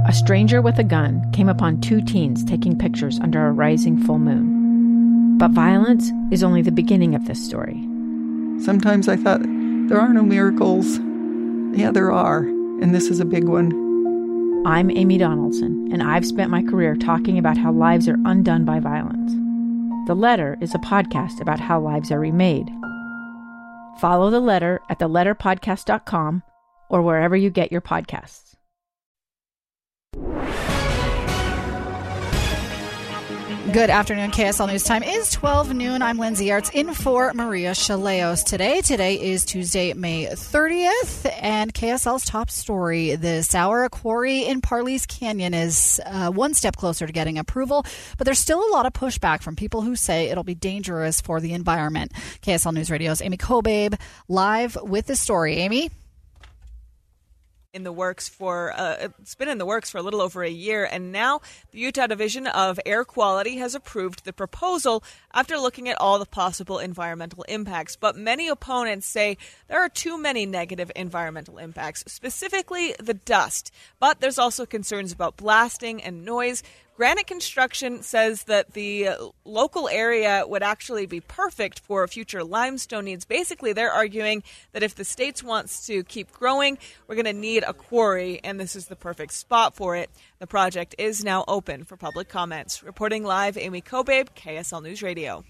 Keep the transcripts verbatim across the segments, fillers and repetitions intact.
a stranger with a gun came upon two teens taking pictures under a rising full moon. But violence is only the beginning of this story. Sometimes I thought, there are no miracles. Yeah, there are, and this is a big one. I'm Amy Donaldson, and I've spent my career talking about how lives are undone by violence. The Letter is a podcast about how lives are remade. Follow The Letter at the letter podcast dot com or wherever you get your podcasts. Good afternoon. K S L News Time is twelve noon. I'm Lindsay Arts in for Maria Chaleos today. Today is Tuesday, May thirtieth, and K S L's top story this hour. A quarry in Parleys Canyon is uh, one step closer to getting approval, but there's still a lot of pushback from people who say it'll be dangerous for the environment. K S L News Radio's Amy Kobabe live with the story. Amy? in the works for uh, it's been in the works for a little over a year, and now the Utah Division of Air Quality has approved the proposal after looking at all the possible environmental impacts. But many opponents say there are too many negative environmental impacts, specifically the dust. But there's also concerns about blasting and noise. Granite Construction says that the local area would actually be perfect for future limestone needs. Basically, they're arguing that if the state wants to keep growing, we're going to need a quarry, and this is the perfect spot for it. The project is now open for public comments. Reporting live, Amy Kobabe, K S L News Radio.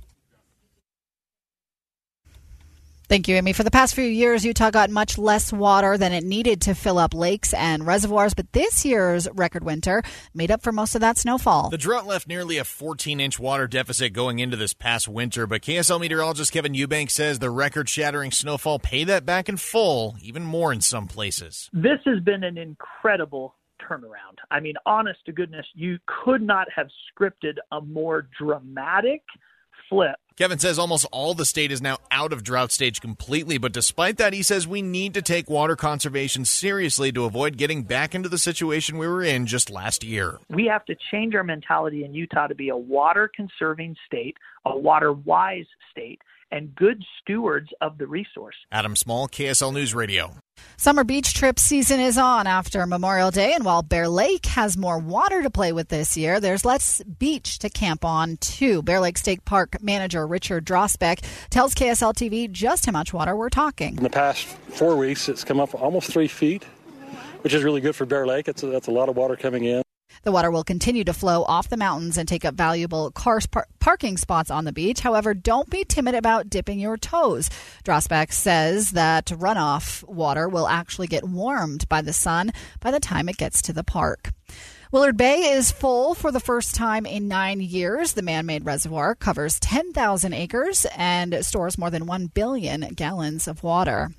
Thank you, Amy. For the past few years, Utah got much less water than it needed to fill up lakes and reservoirs, but this year's record winter made up for most of that snowfall. The drought left nearly a fourteen-inch water deficit going into this past winter, but K S L meteorologist Kevin Eubank says the record-shattering snowfall paid that back in full, even more in some places. This has been an incredible turnaround. I mean, honest to goodness, you could not have scripted a more dramatic flip. Kevin says almost all the state is now out of drought stage completely, but despite that, he says we need to take water conservation seriously to avoid getting back into the situation we were in just last year. We have to change our mentality in Utah to be a water-conserving state, a water-wise state, and good stewards of the resource. Adam Small, K S L News Radio. Summer beach trip season is on after Memorial Day, and while Bear Lake has more water to play with this year, there's less beach to camp on, too. Bear Lake State Park manager Richard Drosbeck tells K S L T V just how much water we're talking. In the past four weeks, it's come up almost three feet, which is really good for Bear Lake. It's a, that's a lot of water coming in. The water will continue to flow off the mountains and take up valuable car par- parking spots on the beach. However, don't be timid about dipping your toes. Drosbeck says that runoff water will actually get warmed by the sun by the time it gets to the park. Willard Bay is full for the first time in nine years. The man-made reservoir covers ten thousand acres and stores more than one billion gallons of water.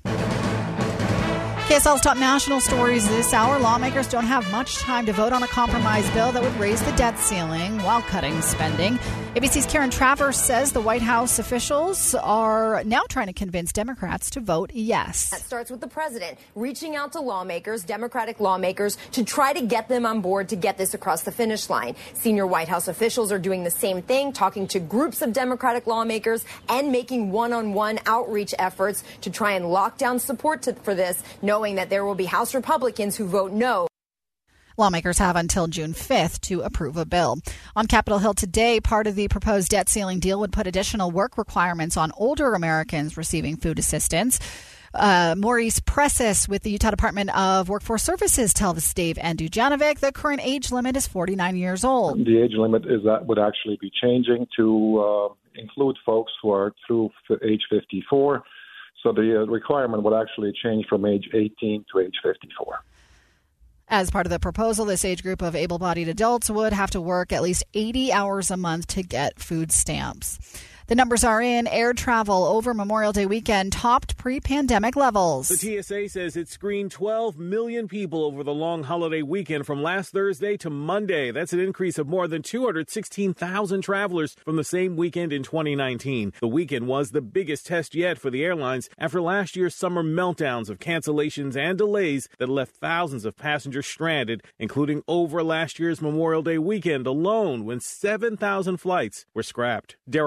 K S L's top national stories this hour. Lawmakers don't have much time to vote on a compromise bill that would raise the debt ceiling while cutting spending. A B C's Karen Travers says the White House officials are now trying to convince Democrats to vote yes. That starts with the president reaching out to lawmakers, Democratic lawmakers, to try to get them on board to get this across the finish line. Senior White House officials are doing the same thing, talking to groups of Democratic lawmakers and making one-on-one outreach efforts to try and lock down support to, for this, knowing that there will be House Republicans who vote no. Lawmakers have until June fifth to approve a bill. On Capitol Hill today, part of the proposed debt ceiling deal would put additional work requirements on older Americans receiving food assistance. Uh, Maurice Pressis with the Utah Department of Workforce Services tells Dave Andujanovic the current age limit is forty-nine years old. The age limit is that would actually be changing to uh, include folks who are through age fifty-four. So the uh, requirement would actually change from age eighteen to age fifty-four. As part of the proposal, this age group of able-bodied adults would have to work at least eighty hours a month to get food stamps. The numbers are in. Air travel over Memorial Day weekend topped pre-pandemic levels. The T S A says it screened twelve million people over the long holiday weekend from last Thursday to Monday. That's an increase of more than two hundred sixteen thousand travelers from the same weekend in twenty nineteen. The weekend was the biggest test yet for the airlines after last year's summer meltdowns of cancellations and delays that left thousands of passengers stranded, including over last year's Memorial Day weekend alone when seven thousand flights were scrapped. Derek Dennis,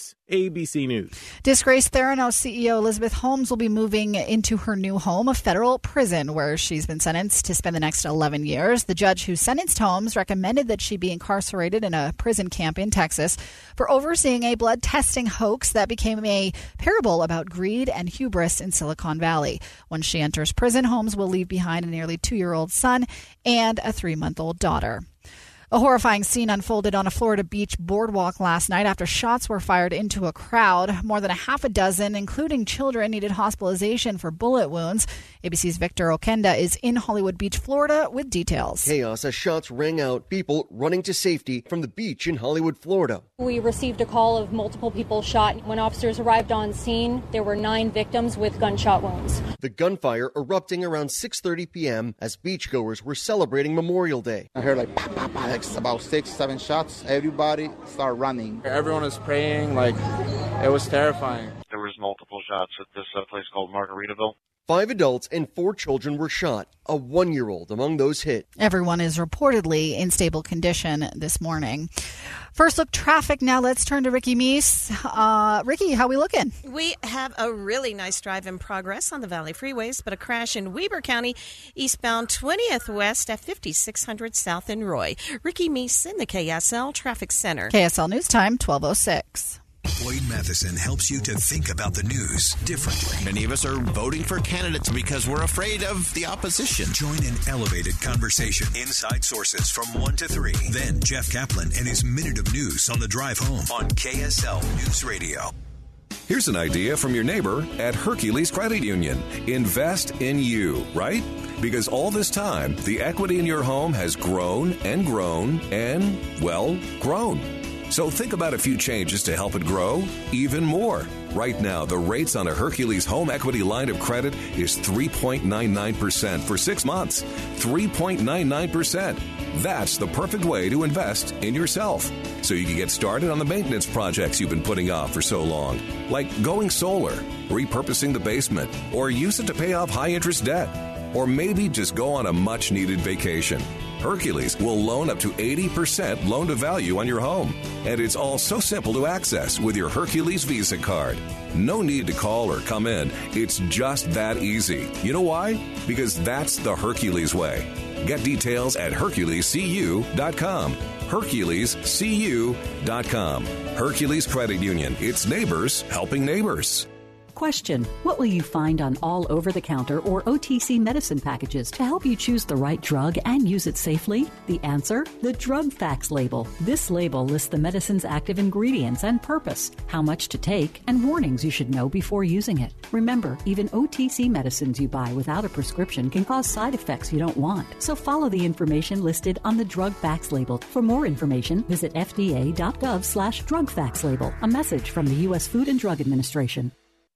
Davis, A B C News. Disgraced Theranos C E O Elizabeth Holmes will be moving into her new home, a federal prison, where she's been sentenced to spend the next eleven years. The judge who sentenced Holmes recommended that she be incarcerated in a prison camp in Texas for overseeing a blood testing hoax that became a parable about greed and hubris in Silicon Valley. When she enters prison, Holmes will leave behind a nearly two-year-old son and a three-month-old daughter. A horrifying scene unfolded on a Florida beach boardwalk last night after shots were fired into a crowd. More than a half a dozen, including children, needed hospitalization for bullet wounds. A B C's Victor Okenda is in Hollywood Beach, Florida, with details. Chaos as shots rang out, people running to safety from the beach in Hollywood, Florida. We received a call of multiple people shot. When officers arrived on scene, there were nine victims with gunshot wounds. The gunfire erupting around six thirty p.m. as beachgoers were celebrating Memorial Day. I heard like, pop, pop, pop, like about six, seven shots. Everybody started running. Everyone was praying. Like, it was terrifying. There was multiple shots at this uh, place called Margaritaville. Five adults and four children were shot, a one-year-old among those hit. Everyone is reportedly in stable condition this morning. First look traffic now. Let's turn to Ricky Meese. Uh, Ricky, how we looking? We have a really nice drive in progress on the Valley Freeways, but a crash in Weber County, eastbound twentieth West at fifty-six hundred South in Roy. Ricky Meese in the K S L Traffic Center. K S L News Time, twelve oh six. Boyd Matheson helps you to think about the news differently. Many of us are voting for candidates because we're afraid of the opposition. Join an elevated conversation. Inside Sources from one to three. Then Jeff Kaplan and his Minute of News on the drive home on K S L News Radio. Here's an idea from your neighbor at Hercules Credit Union. Invest in you, right? Because all this time, the equity in your home has grown and grown and, well, grown. So think about a few changes to help it grow even more. Right now, the rates on a Hercules home equity line of credit is three point nine nine percent for six months. three point nine nine percent. That's the perfect way to invest in yourself. So you can get started on the maintenance projects you've been putting off for so long, like going solar, repurposing the basement, or use it to pay off high-interest debt, or maybe just go on a much-needed vacation. Hercules will loan up to eighty percent loan to value on your home. And it's all so simple to access with your Hercules Visa card. No need to call or come in. It's just that easy. You know why? Because that's the Hercules way. Get details at Hercules C U dot com. Hercules C U dot com. Hercules Credit Union. It's neighbors helping neighbors. Question: what will you find on all over-the-counter or O T C medicine packages to help you choose the right drug and use it safely? The answer? The Drug Facts label. This label lists the medicine's active ingredients and purpose, how much to take, and warnings you should know before using it. Remember, even O T C medicines you buy without a prescription can cause side effects you don't want. So follow the information listed on the Drug Facts label. For more information, visit F D A dot gov slash drug facts label. A message from the U S Food and Drug Administration.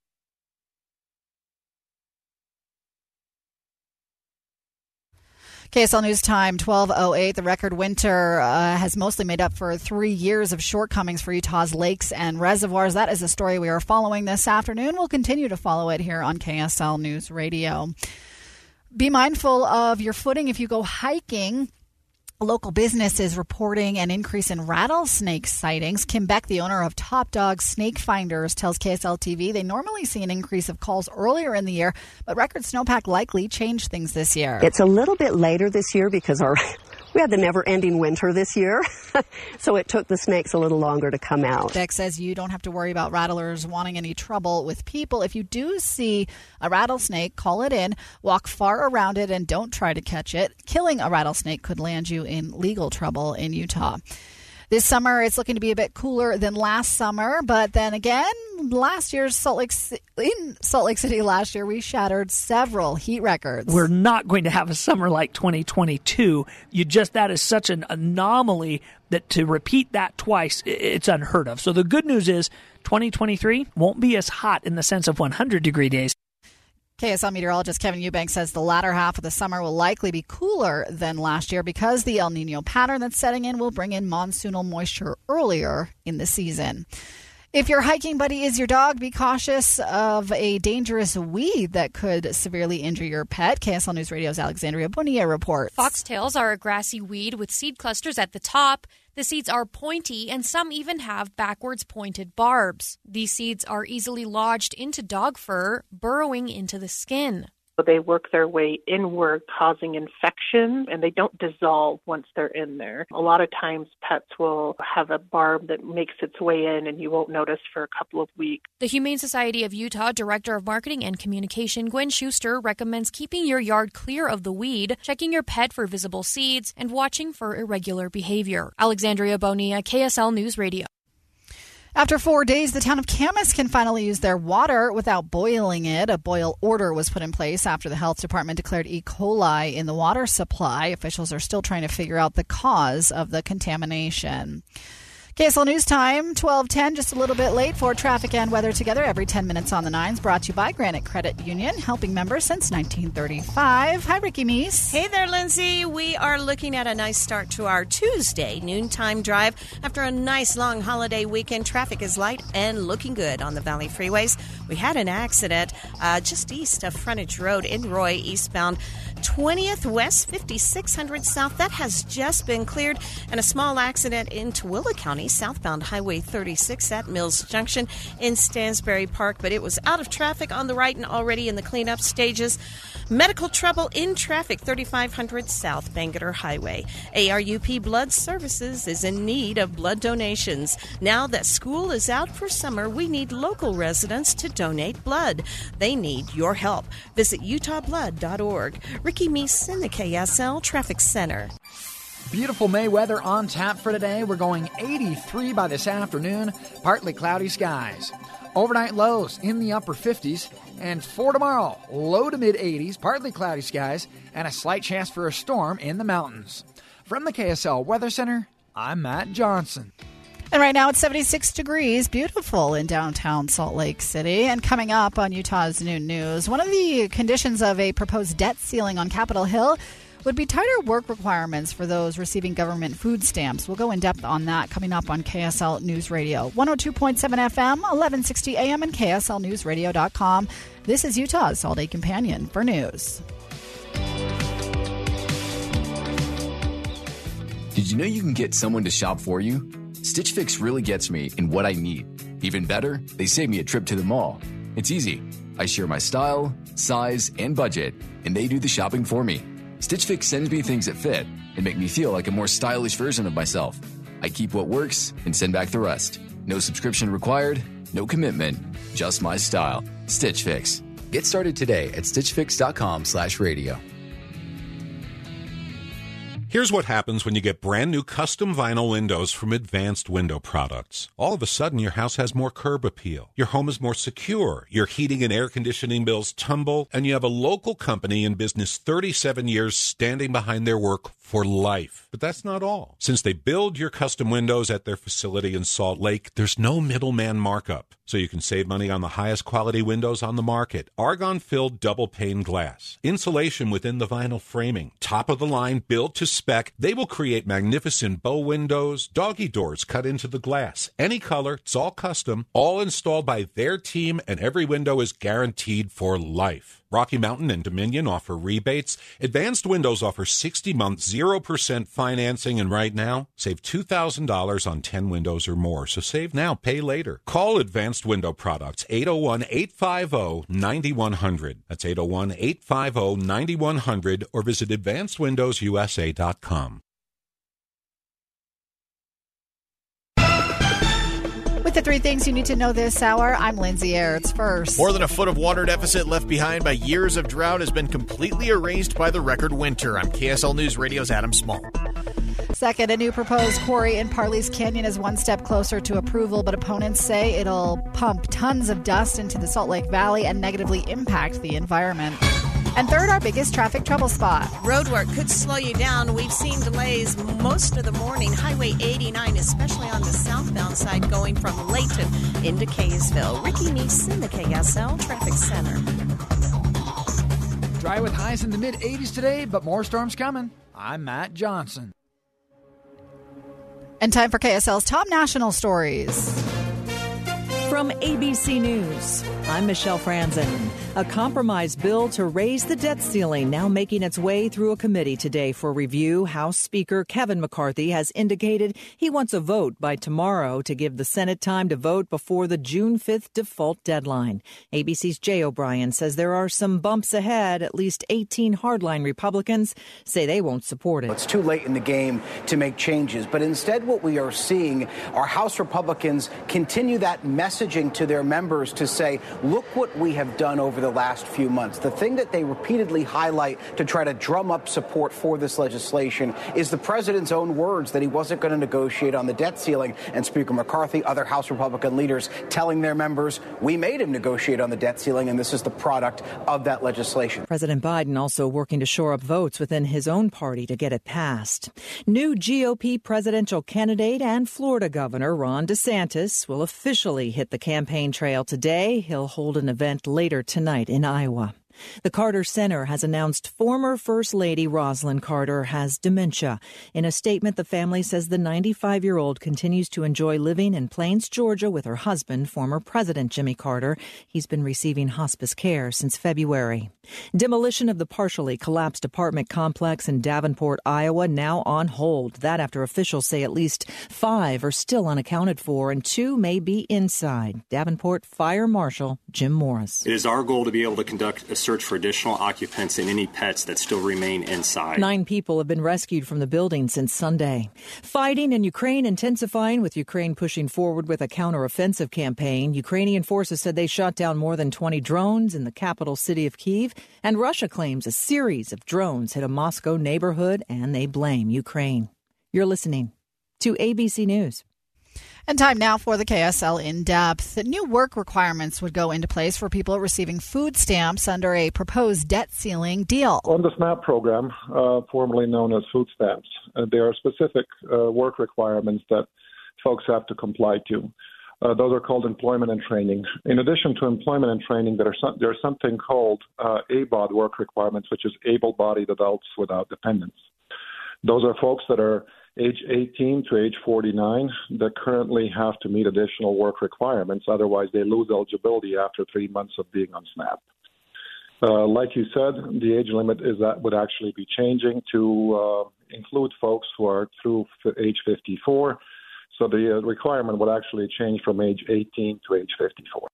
K S L News Time, twelve oh eight. The record winter uh, has mostly made up for three years of shortcomings for Utah's lakes and reservoirs. That is a story we are following this afternoon. We'll continue to follow it here on K S L News Radio. Be mindful of your footing if you go hiking. Local business is reporting an increase in rattlesnake sightings. Kim Beck, the owner of Top Dog Snake Finders, tells K S L T V they normally see an increase of calls earlier in the year, but record snowpack likely changed things this year. It's a little bit later this year because our we had the never-ending winter this year, so it took the snakes a little longer to come out. Beck says you don't have to worry about rattlers wanting any trouble with people. If you do see a rattlesnake, call it in, walk far around it, and don't try to catch it. Killing a rattlesnake could land you in legal trouble in Utah. This summer, it's looking to be a bit cooler than last summer, but then again, last year's Salt Lake in Salt Lake City last year, we shattered several heat records. We're not going to have a summer like twenty twenty-two. You just that is such an anomaly that to repeat that twice, it's unheard of. So the good news is twenty twenty-three won't be as hot in the sense of one hundred degree days. K S L meteorologist Kevin Eubank says the latter half of the summer will likely be cooler than last year because the El Nino pattern that's setting in will bring in monsoonal moisture earlier in the season. If your hiking buddy is your dog, be cautious of a dangerous weed that could severely injure your pet. K S L News Radio's Alexandria Bonilla reports. Foxtails are a grassy weed with seed clusters at the top. The seeds are pointy, and some even have backwards pointed barbs. These seeds are easily lodged into dog fur, burrowing into the skin. They work their way inward, causing infection, and they don't dissolve once they're in there. A lot of times pets will have a barb that makes its way in, and you won't notice for a couple of weeks. The Humane Society of Utah Director of Marketing and Communication, Gwen Schuster, recommends keeping your yard clear of the weed, checking your pet for visible seeds, and watching for irregular behavior. Alexandria Bonilla, K S L News Radio. After four days, the town of Camas can finally use their water without boiling it. A boil order was put in place after the health department declared E. coli in the water supply. Officials are still trying to figure out the cause of the contamination. K S L News Time, twelve ten, just a little bit late for traffic and weather together every ten minutes on the nines, brought to you by Granite Credit Union, helping members since nineteen thirty-five. Hi, Ricky Meese. Hey there, Lindsay. We are looking at a nice start to our Tuesday noontime drive. After a nice long holiday weekend, traffic is light and looking good on the Valley freeways. We had an accident uh, just east of Frontage Road in Roy, eastbound twentieth West, fifty-six hundred South. That has just been cleared. And a small accident in Tooele County, southbound Highway thirty-six at Mills Junction in Stansbury Park, but it was out of traffic on the right and already in the cleanup stages. Medical trouble in traffic, thirty-five hundred South Bangerter Highway. A R U P Blood Services is in need of blood donations. Now that school is out for summer, we need local residents to donate blood. They need your help. Visit utah blood dot org. Ricky Meese in the K S L Traffic Center. Beautiful May weather on tap for today. We're going eighty-three by this afternoon, partly cloudy skies. Overnight lows in the upper fifties, and for tomorrow, low to mid eighties, partly cloudy skies, and a slight chance for a storm in the mountains. From the K S L Weather Center, I'm Matt Johnson. And right now it's seventy-six degrees, beautiful in downtown Salt Lake City. And coming up on Utah's Noon News, one of the conditions of a proposed debt ceiling on Capitol Hill would be tighter work requirements for those receiving government food stamps. We'll go in depth on that coming up on K S L News Radio. one oh two point seven F M, eleven sixty A M, and K S L News Radio dot com. This is Utah's All Day Companion for news. Did you know you can get someone to shop for you? Stitch Fix really gets me in what I need. Even better, they save me a trip to the mall. It's easy. I share my style, size, and budget, and they do the shopping for me. Stitch Fix sends me things that fit and make me feel like a more stylish version of myself. I keep what works and send back the rest. No subscription required, no commitment, just my style. Stitch Fix. Get started today at stitch fix dot com slash radio. Here's what happens when you get brand new custom vinyl windows from Advanced Window Products. All of a sudden, your house has more curb appeal. Your home is more secure. Your heating and air conditioning bills tumble, and you have a local company in business thirty-seven years standing behind their work for life. But that's not all. Since they build your custom windows at their facility in Salt Lake, there's no middleman markup. So you can save money on the highest quality windows on the market. Argon-filled double-pane glass. Insulation within the vinyl framing. Top-of-the-line, built to spec. They will create magnificent bow windows, doggy doors cut into the glass. Any color, it's all custom, all installed by their team, and every window is guaranteed for life. Rocky Mountain and Dominion offer rebates. Advanced Windows offers sixty month, zero percent financing, and right now, save two thousand dollars on ten windows or more. So save now, pay later. Call Advanced Window Products, eight oh one, eight five oh, nine one hundred. That's eight oh one, eight five oh, nine one hundred, or visit advanced windows u s a dot com. With the three things you need to know this hour, I'm Lindsay Aerts. First, more than a foot of water deficit left behind by years of drought has been completely erased by the record winter. I'm K S L News Radio's Adam Small. Second, a new proposed quarry in Parley's Canyon is one step closer to approval, but opponents say it'll pump tons of dust into the Salt Lake Valley and negatively impact the environment. And third, our biggest traffic trouble spot. Roadwork could slow you down. We've seen delays most of the morning. Highway eighty-nine, especially on the southbound side, going from Layton into Kaysville. Ricky Meese in the K S L Traffic Center. Dry with highs in the mid eighties today, but more storms coming. I'm Matt Johnson. And time for K S L's top national stories. From A B C News, I'm Michelle Franzen. A compromise bill to raise the debt ceiling now making its way through a committee today for review. House Speaker Kevin McCarthy has indicated he wants a vote by tomorrow to give the Senate time to vote before the June fifth default deadline. A B C's Jay O'Brien says there are some bumps ahead. At least eighteen hardline Republicans say they won't support it. It's too late in the game to make changes, but instead what we are seeing are House Republicans continue that messaging to their members to say, look what we have done over the last few months. The thing that they repeatedly highlight to try to drum up support for this legislation is the president's own words that he wasn't going to negotiate on the debt ceiling, and Speaker McCarthy, other House Republican leaders telling their members, we made him negotiate on the debt ceiling, and this is the product of that legislation. President Biden also working to shore up votes within his own party to get it passed. New G O P presidential candidate and Florida Governor Ron DeSantis will officially hit the campaign trail today. He'll hold an event later tonight in Iowa. The Carter Center has announced former First Lady Rosalynn Carter has dementia. In a statement, the family says the ninety-five-year-old continues to enjoy living in Plains, Georgia with her husband, former President Jimmy Carter. He's been receiving hospice care since February. Demolition of the partially collapsed apartment complex in Davenport, Iowa, now on hold. That after officials say at least five are still unaccounted for and two may be inside. Davenport Fire Marshal Jim Morris. It is our goal to be able to conduct a search for additional occupants and any pets that still remain inside. Nine people have been rescued from the building since Sunday. Fighting in Ukraine intensifying, with Ukraine pushing forward with a counteroffensive campaign. Ukrainian forces said they shot down more than twenty drones in the capital city of Kyiv, and Russia claims a series of drones hit a Moscow neighborhood, and they blame Ukraine. You're listening to A B C News. And time now for the K S L In-Depth. New work requirements would go into place for people receiving food stamps under a proposed debt ceiling deal. On the SNAP program, uh, formerly known as food stamps, uh, there are specific uh, work requirements that folks have to comply to. Uh, those are called employment and training. In addition to employment and training, there are some, there's something called uh, A B O D work requirements, which is able-bodied adults without dependents. Those are folks that are age eighteen to age forty-nine that currently have to meet additional work requirements. Otherwise, they lose eligibility after three months of being on SNAP. Uh, like you said, the age limit is that would actually be changing to uh, include folks who are through age fifty-four. So the uh, requirement would actually change from age eighteen to age fifty-four.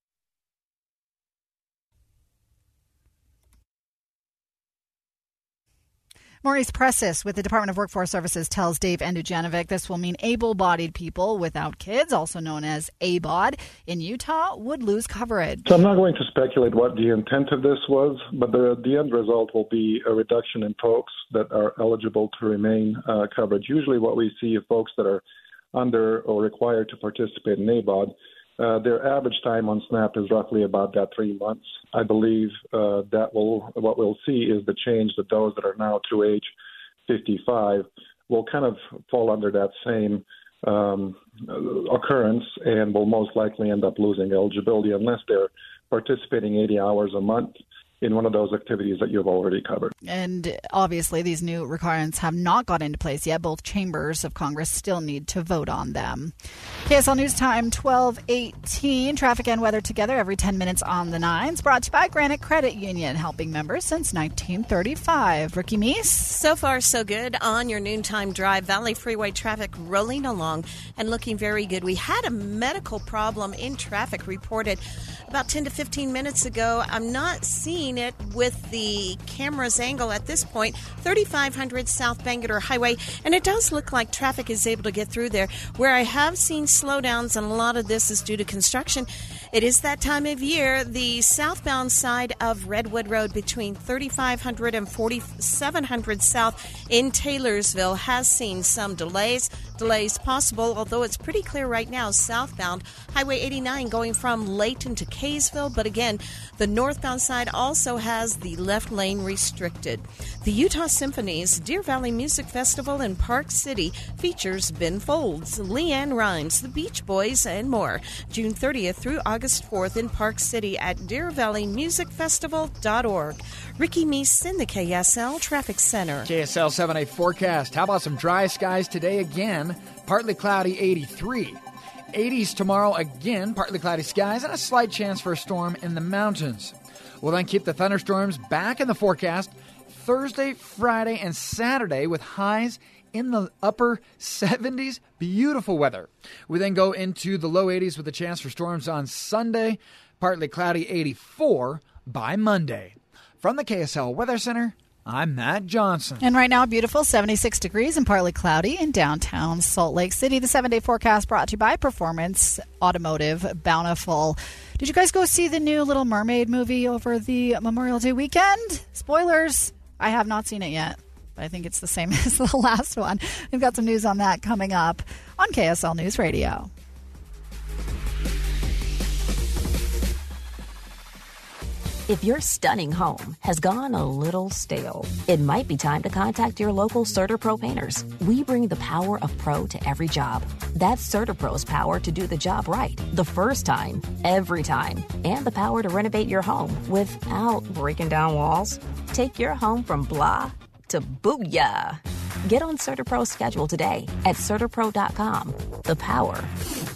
Maurice Pressis with the Department of Workforce Services tells Dave Endujanovic this will mean able-bodied people without kids, also known as A B O D, in Utah would lose coverage. So I'm not going to speculate what the intent of this was, but the, the end result will be a reduction in folks that are eligible to remain uh, coverage. Usually what we see of folks that are under or required to participate in A B O D, Uh, their average time on SNAP is roughly about that three months. I believe uh, that will what we'll see is the change that those that are now through age fifty-five will kind of fall under that same um, occurrence and will most likely end up losing eligibility unless they're participating eighty hours a month in one of those activities that you've already covered. And obviously these new requirements have not got into place yet. Both chambers of Congress still need to vote on them. K S L News Time, twelve eighteen. Traffic and weather together every ten minutes on the nines. Brought to you by Granite Credit Union, helping members since nineteen thirty-five. Ricky Meese? So far, so good on your noontime drive. Valley Freeway traffic rolling along and looking very good. We had a medical problem in traffic reported about ten to fifteen minutes ago. I'm not seeing it with the camera's angle at this point. thirty-five hundred South Bangerter Highway, and it does look like traffic is able to get through there. Where I have seen slowdowns, and a lot of this is due to construction, it is that time of year. The southbound side of Redwood Road between thirty-five hundred and forty-seven hundred South in Taylorsville has seen some delays. Delays possible, although it's pretty clear right now southbound. Highway eighty-nine going from Layton to Kaysville, but again, the northbound side also has the left lane restricted. The Utah Symphony's Deer Valley Music Festival in Park City features Ben Folds, Leanne Rimes, the Beach Boys, and more. June thirtieth through August fourth in Park City at deer valley music festival dot org. Ricky Meese in the K S L Traffic Center. K S L seven-day forecast. How about some dry skies today again? Partly cloudy, eighty-three. eighties tomorrow again, partly cloudy skies and a slight chance for a storm in the mountains. We'll then keep the thunderstorms back in the forecast Thursday, Friday, and Saturday with highs in the upper seventies. Beautiful weather. We then go into the low eighties with a chance for storms on Sunday, partly cloudy eighty-four by Monday. From the K S L Weather Center, I'm Matt Johnson. And right now, beautiful seventy-six degrees and partly cloudy in downtown Salt Lake City. The seven-day forecast brought to you by Performance Automotive Bountiful. Did you guys go see the new Little Mermaid movie over the Memorial Day weekend? Spoilers. I have not seen it yet, but I think it's the same as the last one. We've got some news on that coming up on K S L News Radio. If your stunning home has gone a little stale, it might be time to contact your local CertaPro painters. We bring the power of pro to every job. That's CertaPro's power to do the job right, the first time, every time, and the power to renovate your home without breaking down walls. Take your home from blah to booyah. Get on CertaPro's schedule today at Certapro dot com. The power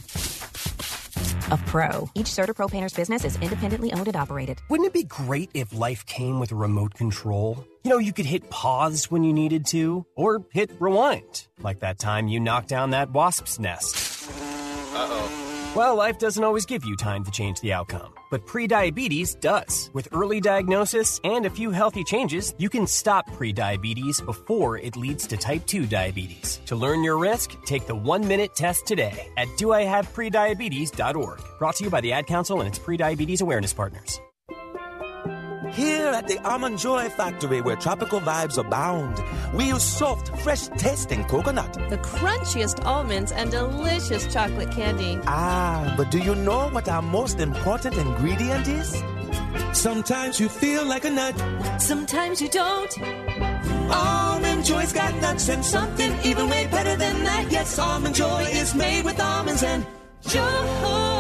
of pro. Each CertaPro painter's business is independently owned and operated. Wouldn't it be great if life came with a remote control? You know, you could hit pause when you needed to, or hit rewind, like that time you knocked down that wasp's nest. Uh-oh. Well, life doesn't always give you time to change the outcome, but prediabetes does. With early diagnosis and a few healthy changes, you can stop prediabetes before it leads to type two diabetes. To learn your risk, take the one-minute test today at do I have prediabetes dot org. Brought to you by the Ad Council and its prediabetes awareness partners. Here at the Almond Joy Factory, where tropical vibes abound, we use soft, fresh-tasting coconut. The crunchiest almonds and delicious chocolate candy. Ah, but do you know what our most important ingredient is? Sometimes you feel like a nut. Sometimes you don't. Almond Joy's got nuts and something even way better than that. Yes, Almond Joy is made with almonds and joy.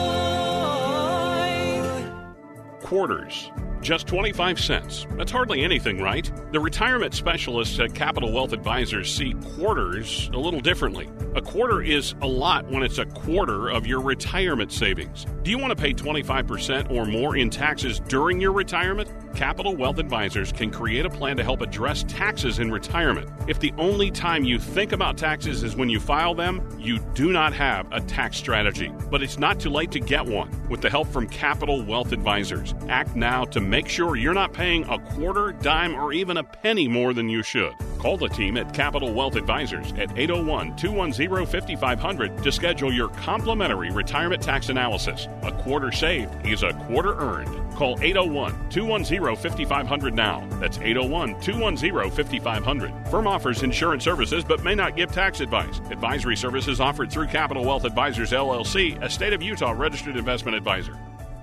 Quarters. Just twenty-five cents. That's hardly anything, right? The retirement specialists at Capital Wealth Advisors see quarters a little differently. A quarter is a lot when it's a quarter of your retirement savings. Do you want to pay twenty-five percent or more in taxes during your retirement? Capital Wealth Advisors can create a plan to help address taxes in retirement. If the only time you think about taxes is when you file them, you do not have a tax strategy. But it's not too late to get one with the help from Capital Wealth Advisors. Act now to make sure you're not paying a quarter, dime, or even a penny more than you should. Call the team at Capital Wealth Advisors at eight oh one, two one zero, five five zero zero to schedule your complimentary retirement tax analysis. A quarter saved is a quarter earned. Call eight oh one, two one zero, five five zero zero now. That's eight oh one, two one zero, five five zero zero. Firm offers insurance services but may not give tax advice. Advisory services offered through Capital Wealth Advisors, L L C, a state of Utah registered investment advisor.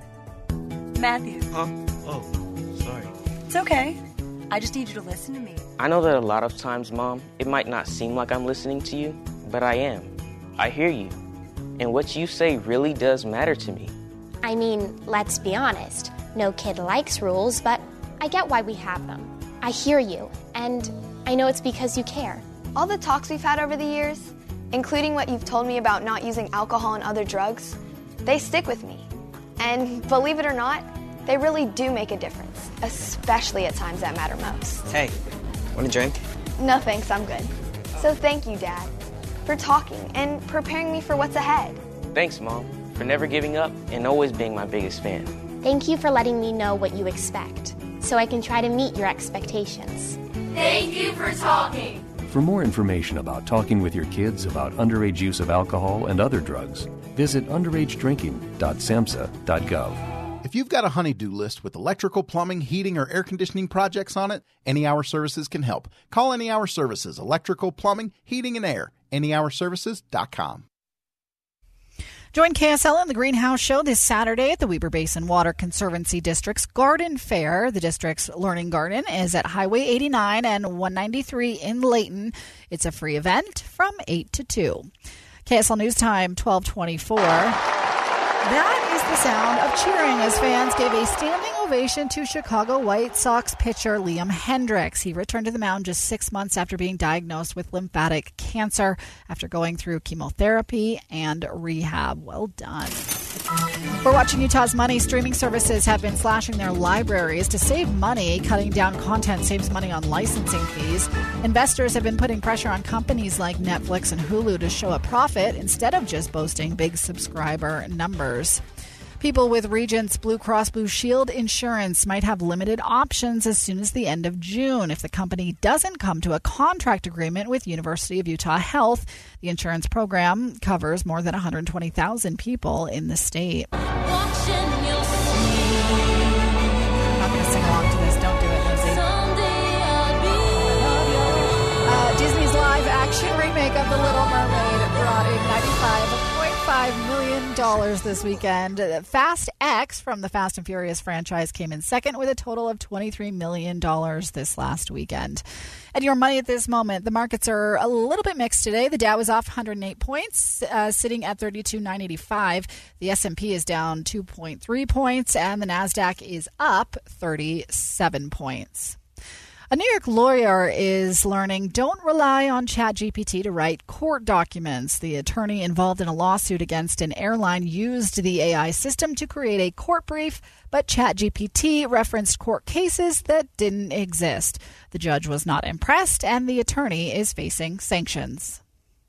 Matthew. Huh? Oh, sorry. It's okay. I just need you to listen to me. I know that a lot of times, Mom, it might not seem like I'm listening to you, but I am. I hear you. And what you say really does matter to me. I mean, let's be honest. No kid likes rules, but I get why we have them. I hear you, and I know it's because you care. All the talks we've had over the years, including what you've told me about not using alcohol and other drugs, they stick with me. And believe it or not, they really do make a difference, especially at times that matter most. Hey, want a drink? No thanks, I'm good. So thank you, Dad, for talking and preparing me for what's ahead. Thanks, Mom, for never giving up and always being my biggest fan. Thank you for letting me know what you expect, so I can try to meet your expectations. Thank you for talking. For more information about talking with your kids about underage use of alcohol and other drugs, visit underage drinking dot samhsa dot gov. If you've got a honey-do list with electrical, plumbing, heating, or air conditioning projects on it, Any Hour Services can help. Call Any Hour Services, electrical, plumbing, heating, and air. any hour services dot com. Join K S L in the Greenhouse Show this Saturday at the Weber Basin Water Conservancy District's Garden Fair. The district's Learning Garden is at Highway eighty-nine and one ninety-three in Layton. It's a free event from eight to two. K S L News Time, twelve twenty-four. That is the sound of cheering as fans gave a standing ovation to Chicago White Sox pitcher Liam Hendriks. He returned to the mound just six months after being diagnosed with lymphatic cancer after going through chemotherapy and rehab. Well done. We're watching Utah's Money. Streaming services have been slashing their libraries to save money. Cutting down content saves money on licensing fees. Investors have been putting pressure on companies like Netflix and Hulu to show a profit instead of just boasting big subscriber numbers. People with Regence Blue Cross Blue Shield insurance might have limited options as soon as the end of June if the company doesn't come to a contract agreement with University of Utah Health. The insurance program covers more than one hundred twenty thousand people in the state. I'm not going to sing along to this. Don't do it, Lindsay. Uh, Disney's live-action remake of The Little Mermaid brought in ninety-five point five million dollars this weekend. Fast X from the Fast and Furious franchise came in second with a total of twenty-three million dollars this last weekend. And your money at this moment, the markets are a little bit mixed today. The Dow is off one hundred eight points, uh, sitting at thirty-two thousand nine hundred eighty-five. The S and P is down two point three points, and the NASDAQ is up thirty-seven points. A New York lawyer is learning don't rely on ChatGPT to write court documents. The attorney involved in a lawsuit against an airline used the A I system to create a court brief, but ChatGPT referenced court cases that didn't exist. The judge was not impressed, and the attorney is facing sanctions.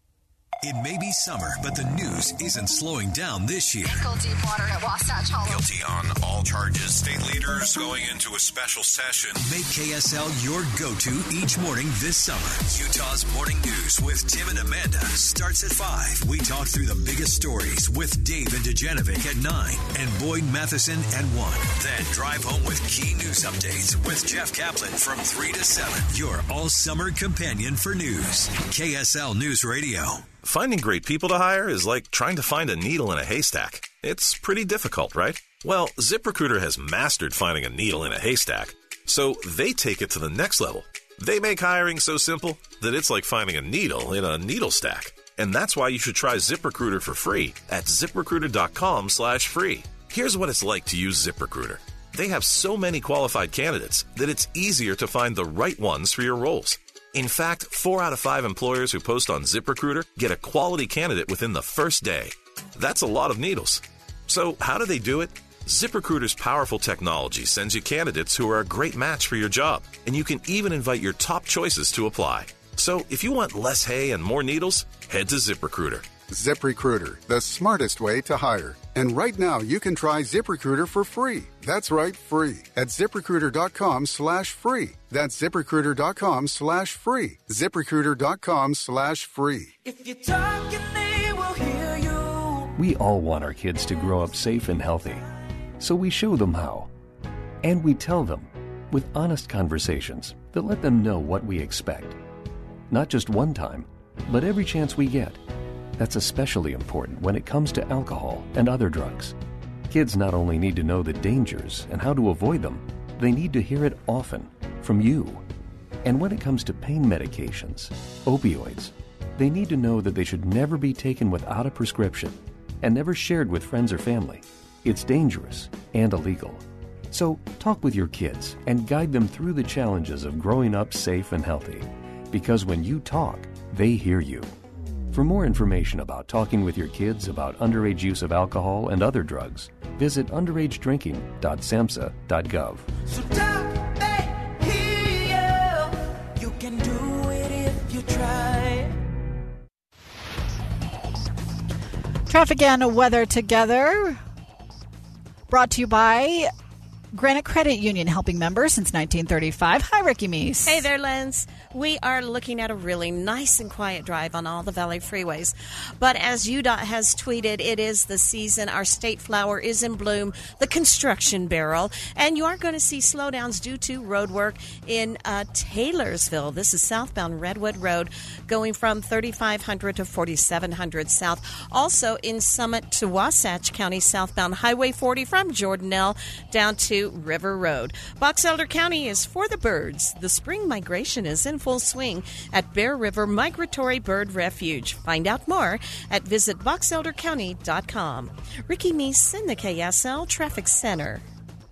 It may be summer, but the news isn't slowing down this year. Ankle deep water at Wasatch Hollow. Guilty on all charges. State leaders going into a special session. Make K S L your go-to each morning this summer. Utah's Morning News with Tim and Amanda starts at five. We talk through the biggest stories with Dave and Dejanovic at nine and Boyd Matheson at one. Then drive home with key news updates with Jeff Kaplan from three to seven. Your all-summer companion for news. K S L News Radio. Finding great people to hire is like trying to find a needle in a haystack. It's pretty difficult, right? Well, ZipRecruiter has mastered finding a needle in a haystack, so they take it to the next level. They make hiring so simple that it's like finding a needle in a needle stack. And that's why you should try ZipRecruiter for free at ZipRecruiter.com slash free. Here's what it's like to use ZipRecruiter. They have so many qualified candidates that it's easier to find the right ones for your roles. In fact, four out of five employers who post on ZipRecruiter get a quality candidate within the first day. That's a lot of needles. So how do they do it? ZipRecruiter's powerful technology sends you candidates who are a great match for your job, and you can even invite your top choices to apply. So if you want less hay and more needles, head to ZipRecruiter. ZipRecruiter, the smartest way to hire. And right now, you can try ZipRecruiter for free. That's right, free. At ZipRecruiter.com slash free. That's ZipRecruiter.com slash free. ZipRecruiter.com slash free. If you're talking, they will hear you. We all want our kids to grow up safe and healthy. So we show them how. And we tell them with honest conversations that let them know what we expect. Not just one time, but every chance we get. That's especially important when it comes to alcohol and other drugs. Kids not only need to know the dangers and how to avoid them, they need to hear it often from you. And when it comes to pain medications, opioids, they need to know that they should never be taken without a prescription and never shared with friends or family. It's dangerous and illegal. So talk with your kids and guide them through the challenges of growing up safe and healthy. Because when you talk, they hear you. For more information about talking with your kids about underage use of alcohol and other drugs, visit underage drinking dot samhsa dot gov. So talk, they hear you. You can do it if you try. Traffic and weather together. Brought to you by Granite Credit Union, helping members since nineteen thirty-five. Hi, Ricky Meese. Hey there, Lens. We are looking at a really nice and quiet drive on all the Valley freeways. But as U D O T has tweeted, it is the season. Our state flower is in bloom, the construction barrel. And you are going to see slowdowns due to road work in uh, Taylorsville. This is southbound Redwood Road, going from thirty-five hundred to forty-seven hundred south. Also in Summit to Wasatch County, southbound Highway forty from Jordanelle down to River Road. Box Elder County is for the birds. The spring migration is in full swing at Bear River Migratory Bird Refuge. Find out more at visit box elder county dot com. Ricky Meese in the K S L Traffic Center.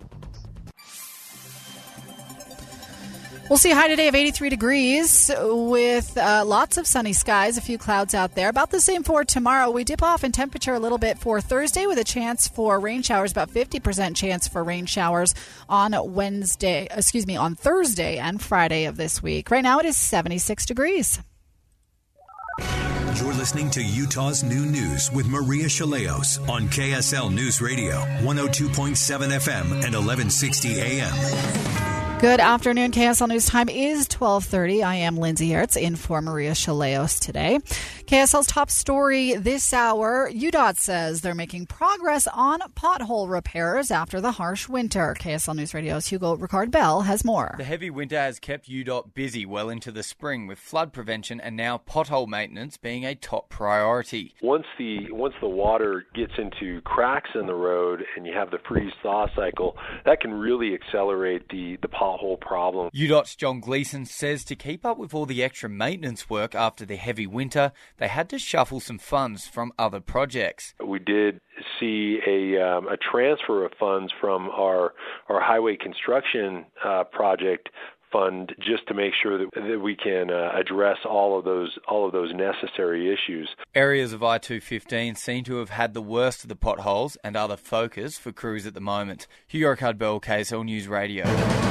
We'll see a high today of eighty-three degrees with uh, lots of sunny skies, a few clouds out there. About the same for tomorrow. We dip off in temperature a little bit for Thursday with a chance for rain showers, about fifty percent chance for rain showers on Wednesday, excuse me, on Thursday and Friday of this week. Right now it is seventy-six degrees. You're listening to Utah's New News with Maria Chaleos on K S L News Radio, one oh two point seven F M and eleven sixty A M. Good afternoon. K S L News time is twelve thirty. I am Lindsay Ertz in for Maria Chaleos today. K S L's top story this hour. U D O T says they're making progress on pothole repairs after the harsh winter. K S L News Radio's Hugo Ricard-Bell has more. The heavy winter has kept U D O T busy well into the spring, with flood prevention and now pothole maintenance being a top priority. Once the once the water gets into cracks in the road and you have the freeze-thaw cycle, that can really accelerate the, the pothole whole problem. U D O T's John Gleeson says to keep up with all the extra maintenance work after the heavy winter, they had to shuffle some funds from other projects. We did see a um, a transfer of funds from our our highway construction uh, project fund just to make sure that, that we can uh, address all of those all of those necessary issues. Areas of I two fifteen seem to have had the worst of the potholes and are the focus for crews at the moment. Hugo Ricard-Bell, K S L News Radio.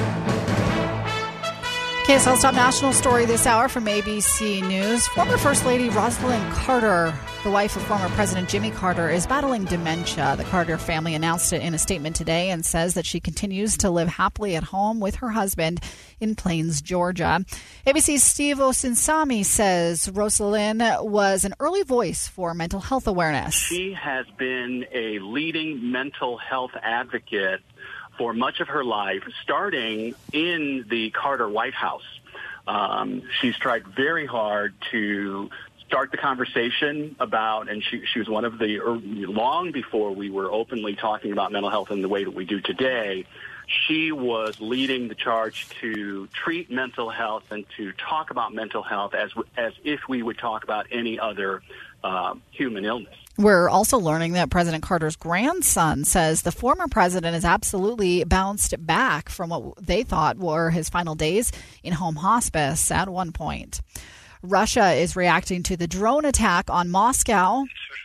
K S L's top national story this hour from A B C News. Former First Lady Rosalind Carter, the wife of former President Jimmy Carter, is battling dementia. The Carter family announced it in a statement today and says that she continues to live happily at home with her husband in Plains, Georgia. A B C's Steve Osinsami says Rosalind was an early voice for mental health awareness. She has been a leading mental health advocate for much of her life, starting in the Carter White House. Um, she's tried very hard to start the conversation about, and she, she was one of the, long before we were openly talking about mental health in the way that we do today, she was leading the charge to treat mental health and to talk about mental health as as if we would talk about any other uh, human illness. We're also learning that President Carter's grandson says the former president has absolutely bounced back from what they thought were his final days in home hospice at one point. Russia is reacting to the drone attack on Moscow.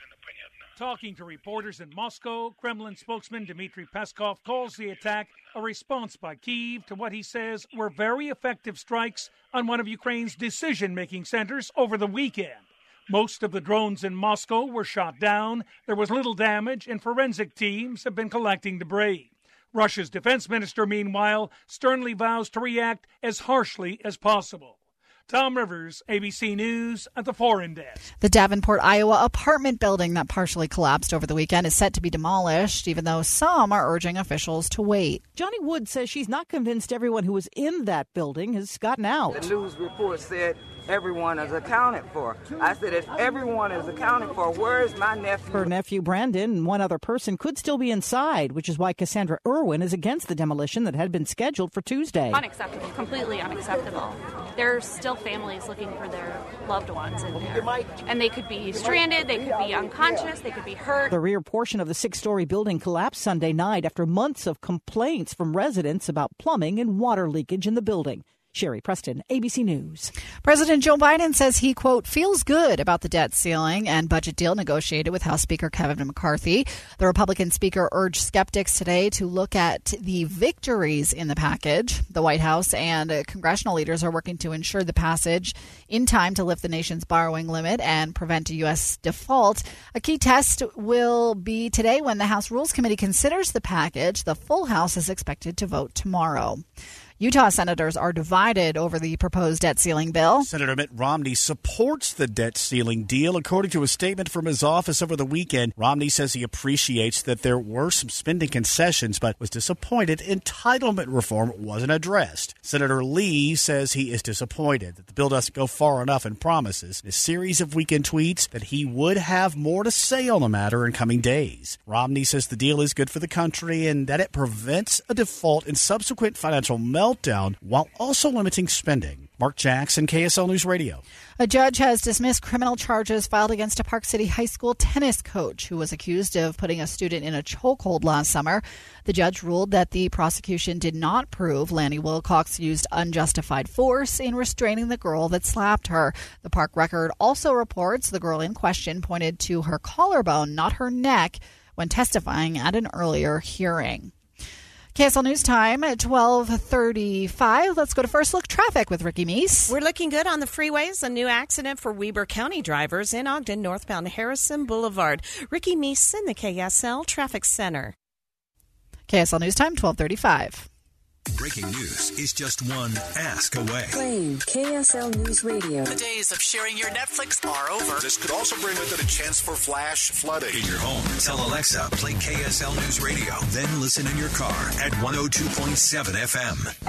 Talking to reporters in Moscow, Kremlin spokesman Dmitry Peskov calls the attack a response by Kyiv to what he says were very effective strikes on one of Ukraine's decision-making centers over the weekend. Most of the drones in Moscow were shot down. There was little damage, and forensic teams have been collecting debris. Russia's defense minister, meanwhile, sternly vows to react as harshly as possible. Tom Rivers, A B C News at the Foreign Desk. The Davenport, Iowa apartment building that partially collapsed over the weekend is set to be demolished, even though some are urging officials to wait. Johnny Wood says she's not convinced everyone who was in that building has gotten out. The news report said everyone is accounted for. I said, if everyone is accounted for, where is my nephew? Her nephew, Brandon, and one other person could still be inside, which is why Cassandra Irwin is against the demolition that had been scheduled for Tuesday. Unacceptable, completely unacceptable. There's still families looking for their loved ones in there. And they could be stranded, they could be unconscious, they could be hurt. The rear portion of the six-story building collapsed Sunday night after months of complaints from residents about plumbing and water leakage in the building. Sherry Preston, A B C News. President Joe Biden says he, quote, feels good about the debt ceiling and budget deal negotiated with House Speaker Kevin McCarthy. The Republican speaker urged skeptics today to look at the victories in the package. The White House and uh, congressional leaders are working to ensure the passage in time to lift the nation's borrowing limit and prevent a U S default. A key test will be today when the House Rules Committee considers the package. The full House is expected to vote tomorrow. Utah senators are divided over the proposed debt ceiling bill. Senator Mitt Romney supports the debt ceiling deal. According to a statement from his office over the weekend, Romney says he appreciates that there were some spending concessions, but was disappointed entitlement reform wasn't addressed. Senator Lee says he is disappointed that the bill doesn't go far enough in promises. In a series of weekend tweets that he would have more to say on the matter in coming days. Romney says the deal is good for the country and that it prevents a default and subsequent financial meltdown down while also limiting spending. Mark Jackson, K S L News Radio. A judge has dismissed criminal charges filed against a Park City High School tennis coach who was accused of putting a student in a chokehold last summer. The judge ruled that the prosecution did not prove Lanny Wilcox used unjustified force in restraining the girl that slapped her. The Park Record also reports the girl in question pointed to her collarbone, not her neck, when testifying at an earlier hearing. K S L News Time at twelve thirty-five. Let's go to First Look Traffic with Ricky Meese. We're looking good on the freeways. A new accident for Weber County drivers in Ogden, northbound Harrison Boulevard. Ricky Meese in the K S L Traffic Center. K S L News Time, twelve thirty-five. Breaking news is just one ask away. Playing K S L News Radio. The days of sharing your Netflix are over. This could also bring with it a chance for flash flooding. In your home, tell Alexa, play K S L News Radio. Then listen in your car at one oh two point seven F M.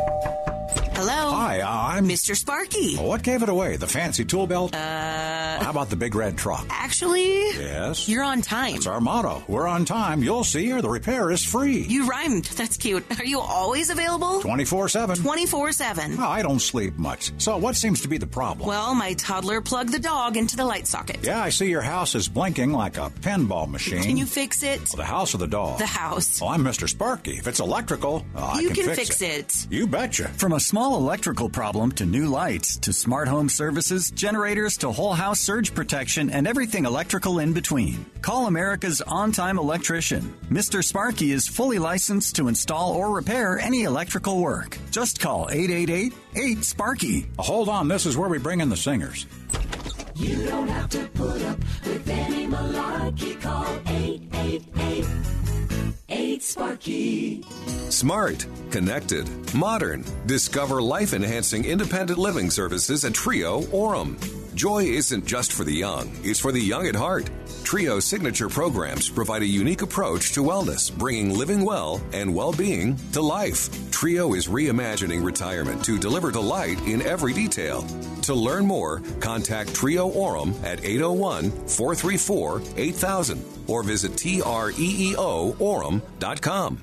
Hello. Hi, I'm Mister Sparky. What gave it away? The fancy tool belt? Uh. How about the big red truck? Actually, yes. You're on time. That's our motto. We're on time. You'll see, or the repair is free. You rhymed. That's cute. Are you always available? twenty-four seven. twenty-four seven. Oh, I don't sleep much. So what seems to be the problem? Well, my toddler plugged the dog into the light socket. Yeah, I see your house is blinking like a pinball machine. Can you fix it? The house or the dog? The house. Well, I'm Mister Sparky. If it's electrical, uh, I you can, can fix, fix it. it. You betcha. From a small electrical problem to new lights to smart home services, generators to whole house surge protection, and everything electrical in between. Call America's on-time electrician. Mister Sparky is fully licensed to install or repair any electrical work. Just call eight eight eight, eight, Sparky. Hold on, this is where we bring in the singers. You don't have to put up with any malarkey. Call eight eight eight, eight, Sparky. Smart, connected, modern. Discover life-enhancing independent living services at Trio Orem. Joy isn't just for the young, it's for the young at heart. Trio signature programs provide a unique approach to wellness, bringing living well and well-being to life. Trio is reimagining retirement to deliver delight in every detail. To learn more, contact Trio Orem at eight oh one, four three four, eight thousand or visit T R E E O Orem dot com.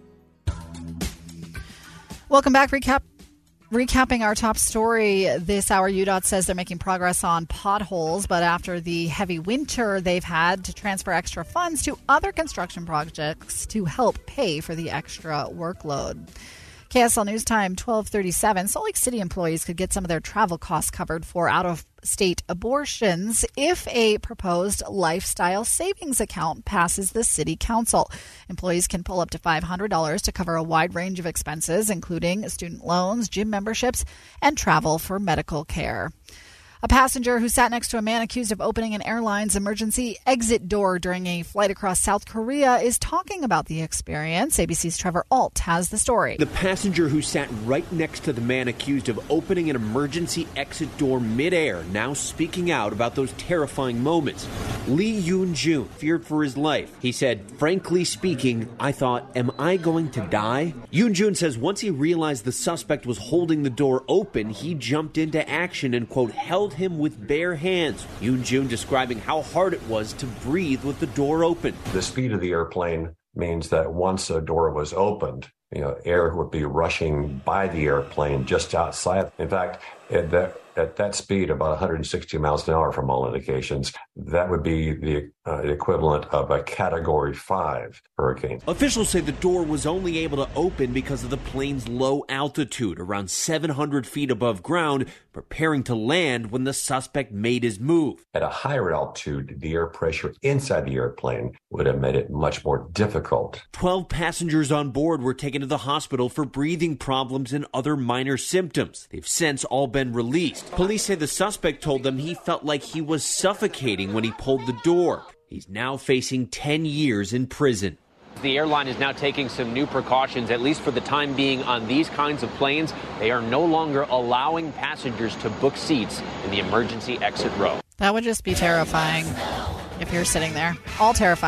Welcome back. Recap. Recapping our top story this hour, U DOT says they're making progress on potholes, but after the heavy winter, they've had to transfer extra funds to other construction projects to help pay for the extra workload. K S L News Time, twelve thirty-seven. Salt Lake City employees could get some of their travel costs covered for out-of-state abortions if a proposed lifestyle savings account passes the city council. Employees can pull up to five hundred dollars to cover a wide range of expenses, including student loans, gym memberships, and travel for medical care. A passenger who sat next to a man accused of opening an airline's emergency exit door during a flight across South Korea is talking about the experience. A B C's Trevor Alt has the story. The passenger who sat right next to the man accused of opening an emergency exit door midair now speaking out about those terrifying moments. Lee Yoon-jun feared for his life. He said, "Frankly speaking, I thought, am I going to die?" Yoon-jun says once he realized the suspect was holding the door open, he jumped into action and, quote, held him with bare hands. Yoon-jun describing how hard it was to breathe with the door open. The speed of the airplane means that once a door was opened, you know, air would be rushing by the airplane just outside. In fact, at that, at that speed, about one hundred sixty miles an hour from all indications, that would be the uh, equivalent of a Category five hurricane. Officials say the door was only able to open because of the plane's low altitude, around seven hundred feet above ground, preparing to land when the suspect made his move. At a higher altitude, the air pressure inside the airplane would have made it much more difficult. Twelve passengers on board were taken to the hospital for breathing problems and other minor symptoms. They've since all been released. Police say the suspect told them he felt like he was suffocating when he pulled the door. He's now facing ten years in prison. The airline is now taking some new precautions, at least for the time being, on these kinds of planes. They are no longer allowing passengers to book seats in the emergency exit row. That would just be terrifying if you're sitting there. All terrifying.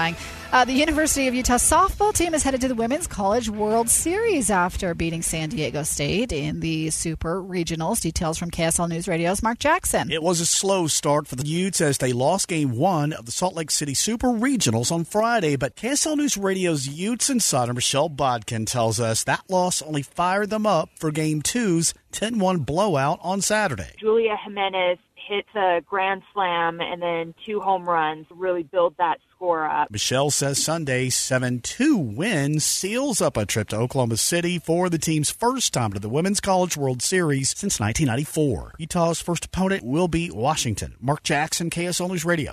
Uh, the University of Utah softball team is headed to the Women's College World Series after beating San Diego State in the Super Regionals. Details from K S L News Radio's Mark Jackson. It was a slow start for the Utes as they lost game one of the Salt Lake City Super Regionals on Friday, but K S L News Radio's Utes insider Michelle Bodkin tells us that loss only fired them up for game two's ten one blowout on Saturday. Julia Jimenez hit a grand slam and then two home runs to really build that score up. Michelle says Sunday's seven two win seals up a trip to Oklahoma City for the team's first time to the Women's College World Series since nineteen ninety-four. Utah's first opponent will be Washington. Mark Jackson, K S L News Radio.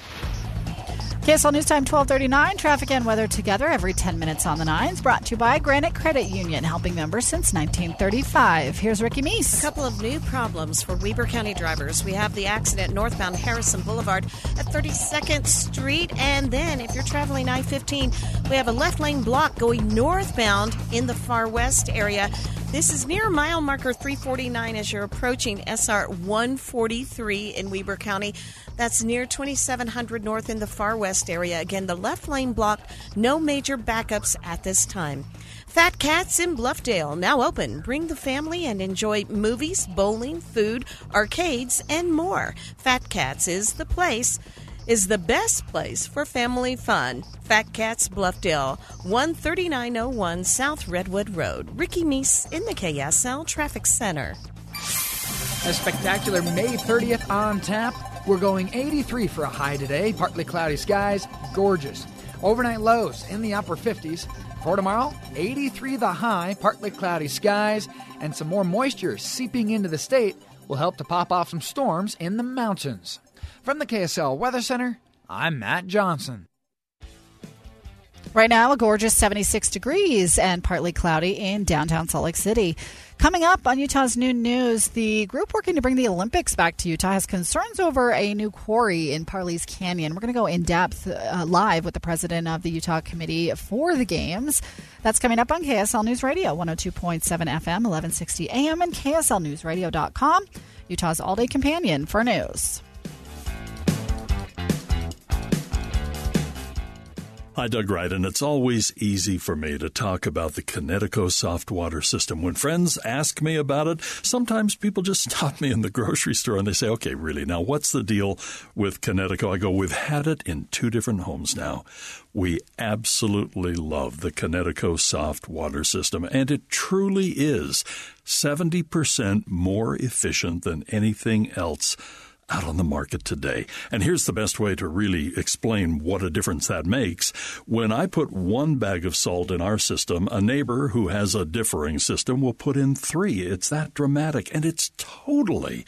K S L News Time twelve thirty-nine. Traffic and weather together every ten minutes on the nines. Brought to you by Granite Credit Union, helping members since nineteen thirty-five. Here's Ricky Meese. A couple of new problems for Weber County drivers. We have the accident northbound Harrison Boulevard at thirty-second Street. And then if you're traveling I fifteen, we have a left lane block going northbound in the far west area. This is near mile marker three forty-nine as you're approaching S R one forty-three in Weber County. That's near twenty-seven hundred north in the far west area. Again, the left lane blocked. No major backups at this time. Fat Cats in Bluffdale, now open. Bring the family and enjoy movies, bowling, food, arcades, and more. Fat Cats is the place, is the best place for family fun. Fat Cats Bluffdale, one thirty-nine oh one South Redwood Road. Ricky Meese in the K S L Traffic Center. A spectacular May thirtieth on tap. We're going eighty-three for a high today. Partly cloudy skies, gorgeous. Overnight lows in the upper fifties. For tomorrow, eighty-three the high, partly cloudy skies, and some more moisture seeping into the state will help to pop off some storms in the mountains. From the K S L Weather Center, I'm Matt Johnson. Right now, a gorgeous seventy-six degrees and partly cloudy in downtown Salt Lake City. Coming up on Utah's Noon News, the group working to bring the Olympics back to Utah has concerns over a new quarry in Parley's Canyon. We're going to go in depth uh, live with the president of the Utah Committee for the Games. That's coming up on K S L News Radio, one oh two point seven F M, eleven sixty A M, and K S L News Radio dot com, Utah's all-day companion for news. Hi, Doug Wright, and it's always easy for me to talk about the Kinetico soft water system. When friends ask me about it, sometimes people just stop me in the grocery store and they say, okay, really, now what's the deal with Kinetico? I go, we've had it in two different homes now. We absolutely love the Kinetico soft water system, and it truly is seventy percent more efficient than anything else out on the market today. And here's the best way to really explain what a difference that makes. When I put one bag of salt in our system, a neighbor who has a differing system will put in three. It's that dramatic, and it's totally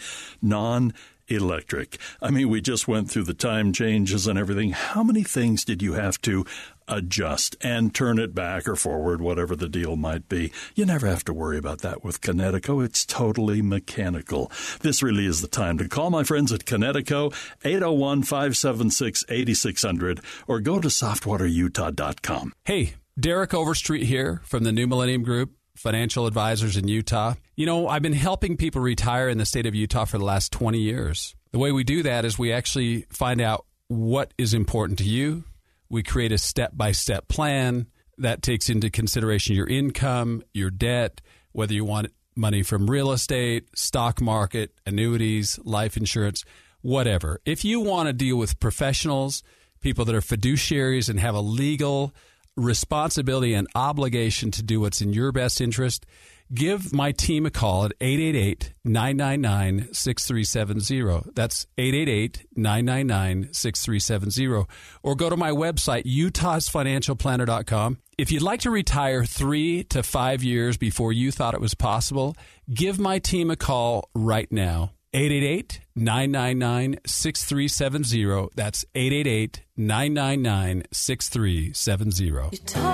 non-electric. I mean, we just went through the time changes and everything. How many things did you have to adjust and turn it back or forward, whatever the deal might be? You never have to worry about that with Kinetico. It's totally mechanical. This really is the time to call my friends at Kinetico, eight oh one, five seven six, eight six zero zero, or go to soft water utah dot com. Hey, Derek Overstreet here from the New Millennium Group, financial advisors in Utah. You know, I've been helping people retire in the state of Utah for the last twenty years. The way we do that is we actually find out what is important to you. We create a step-by-step plan that takes into consideration your income, your debt, whether you want money from real estate, stock market, annuities, life insurance, whatever. If you want to deal with professionals, people that are fiduciaries and have a legal responsibility and obligation to do what's in your best interest, give my team a call at eight eight eight, nine nine nine, six three seven zero. That's eight eight eight, nine nine nine, six three seven zero. Or go to my website, utahs financial planner dot com. If you'd like to retire three to five years before you thought it was possible, give my team a call right now. eight eight eight, nine nine nine, six three seven zero. That's eight eight eight, nine nine nine, six three seven zero.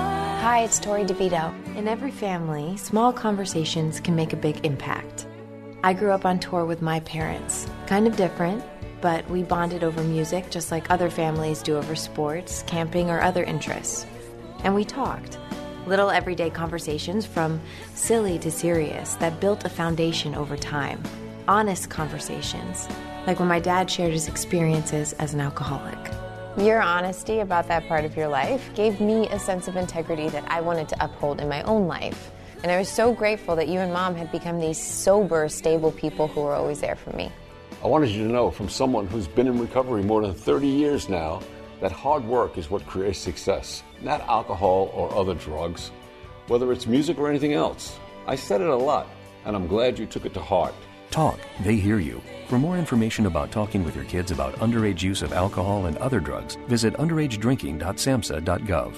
Hi, it's Tori DeVito. In every family, small conversations can make a big impact. I grew up on tour with my parents. Kind of different, but we bonded over music just like other families do over sports, camping, or other interests. And we talked. Little everyday conversations from silly to serious that built a foundation over time. Honest conversations, like when my dad shared his experiences as an alcoholic. Your honesty about that part of your life gave me a sense of integrity that I wanted to uphold in my own life. And I was so grateful that you and Mom had become these sober, stable people who were always there for me. I wanted you to know from someone who's been in recovery more than thirty years now that hard work is what creates success, not alcohol or other drugs, whether it's music or anything else. I said it a lot, and I'm glad you took it to heart. Talk, they hear you. For more information about talking with your kids about underage use of alcohol and other drugs, visit underage drinking dot samhsa dot gov.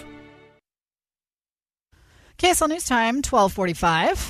K S L News Time, twelve forty-five.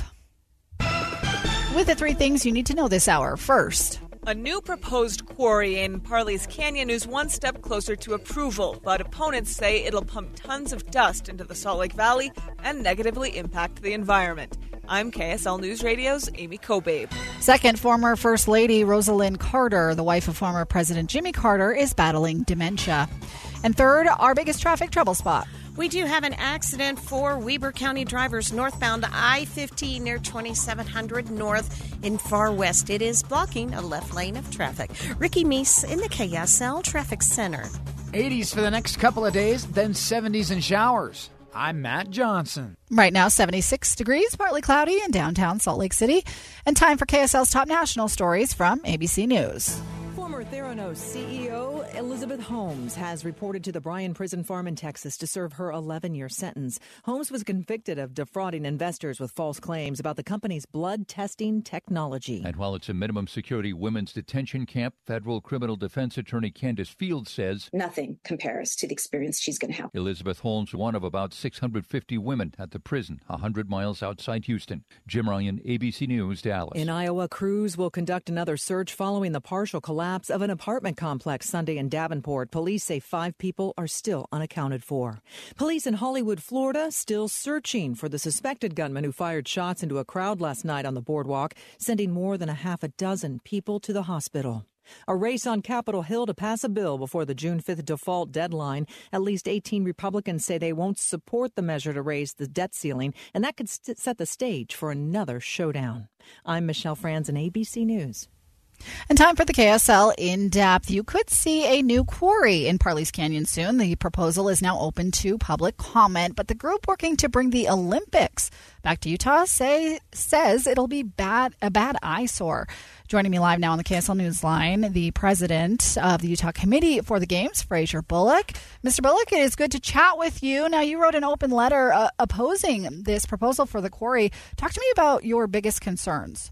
With the three things you need to know this hour. First, a new proposed quarry in Parley's Canyon is one step closer to approval, but opponents say it'll pump tons of dust into the Salt Lake Valley and negatively impact the environment. I'm K S L News Radio's Amy Kobabe. Second, former First Lady Rosalind Carter, the wife of former President Jimmy Carter, is battling dementia. And third, our biggest traffic trouble spot. We do have an accident for Weber County drivers northbound I fifteen near twenty-seven hundred North in Far West. It is blocking a left lane of traffic. Ricky Meese in the K S L Traffic Center. eighties for the next couple of days, then seventies and showers. I'm Matt Johnson. Right now, seventy-six degrees, partly cloudy in downtown Salt Lake City. And time for K S L's top national stories from A B C News. Former Theranos C E O Elizabeth Holmes has reported to the Bryan Prison Farm in Texas to serve her eleven-year sentence. Holmes was convicted of defrauding investors with false claims about the company's blood testing technology. And while it's a minimum security women's detention camp, federal criminal defense attorney Candace Fields says nothing compares to the experience she's going to have. Elizabeth Holmes, one of about six hundred fifty women at the prison, one hundred miles outside Houston. Jim Ryan, A B C News, Dallas. In Iowa, crews will conduct another search following the partial collapse of an apartment complex Sunday in Davenport. Police say five people are still unaccounted for. Police in Hollywood, Florida, still searching for the suspected gunman who fired shots into a crowd last night on the boardwalk, sending more than a half a dozen people to the hospital. A race on Capitol Hill to pass a bill before the June fifth default deadline. At least eighteen Republicans say they won't support the measure to raise the debt ceiling, and that could st- set the stage for another showdown. I'm Michelle Franzen, A B C News. And time for the K S L In Depth. You could see a new quarry in Parley's Canyon soon. The proposal is now open to public comment, but the group working to bring the Olympics back to Utah say, says it'll be bad a bad eyesore. Joining me live now on the K S L Newsline, the president of the Utah Committee for the Games, Fraser Bullock. Mister Bullock, it is good to chat with you. Now, you wrote an open letter uh, opposing this proposal for the quarry. Talk to me about your biggest concerns.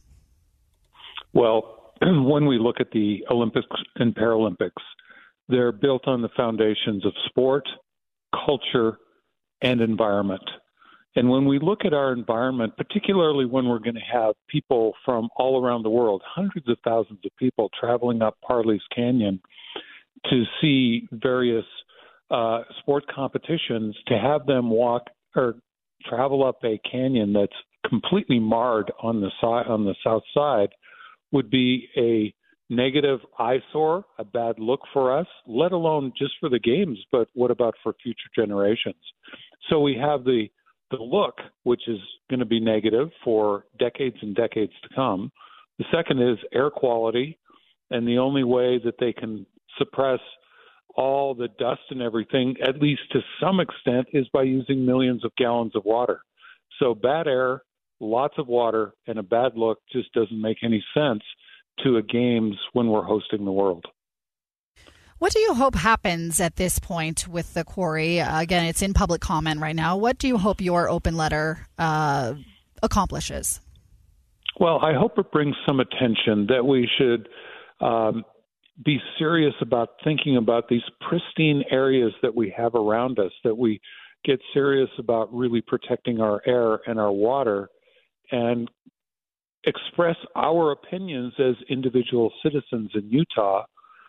Well, when we look at the Olympics and Paralympics, they're built on the foundations of sport, culture, and environment. And when we look at our environment, particularly when we're going to have people from all around the world, hundreds of thousands of people traveling up Parley's Canyon to see various uh, sport competitions, to have them walk or travel up a canyon that's completely marred on the side, on the south side, would be a negative eyesore, a bad look for us, let alone just for the games, but what about for future generations? So we have the the look, which is going to be negative for decades and decades to come. The second is air quality, and the only way that they can suppress all the dust and everything, at least to some extent, is by using millions of gallons of water. So bad air, lots of water, and a bad look just doesn't make any sense to a games when we're hosting the world. What do you hope happens at this point with the quarry? Uh, again, it's in public comment right now. What do you hope your open letter uh, accomplishes? Well, I hope it brings some attention that we should um, be serious about thinking about these pristine areas that we have around us, that we get serious about really protecting our air and our water, and express our opinions as individual citizens in Utah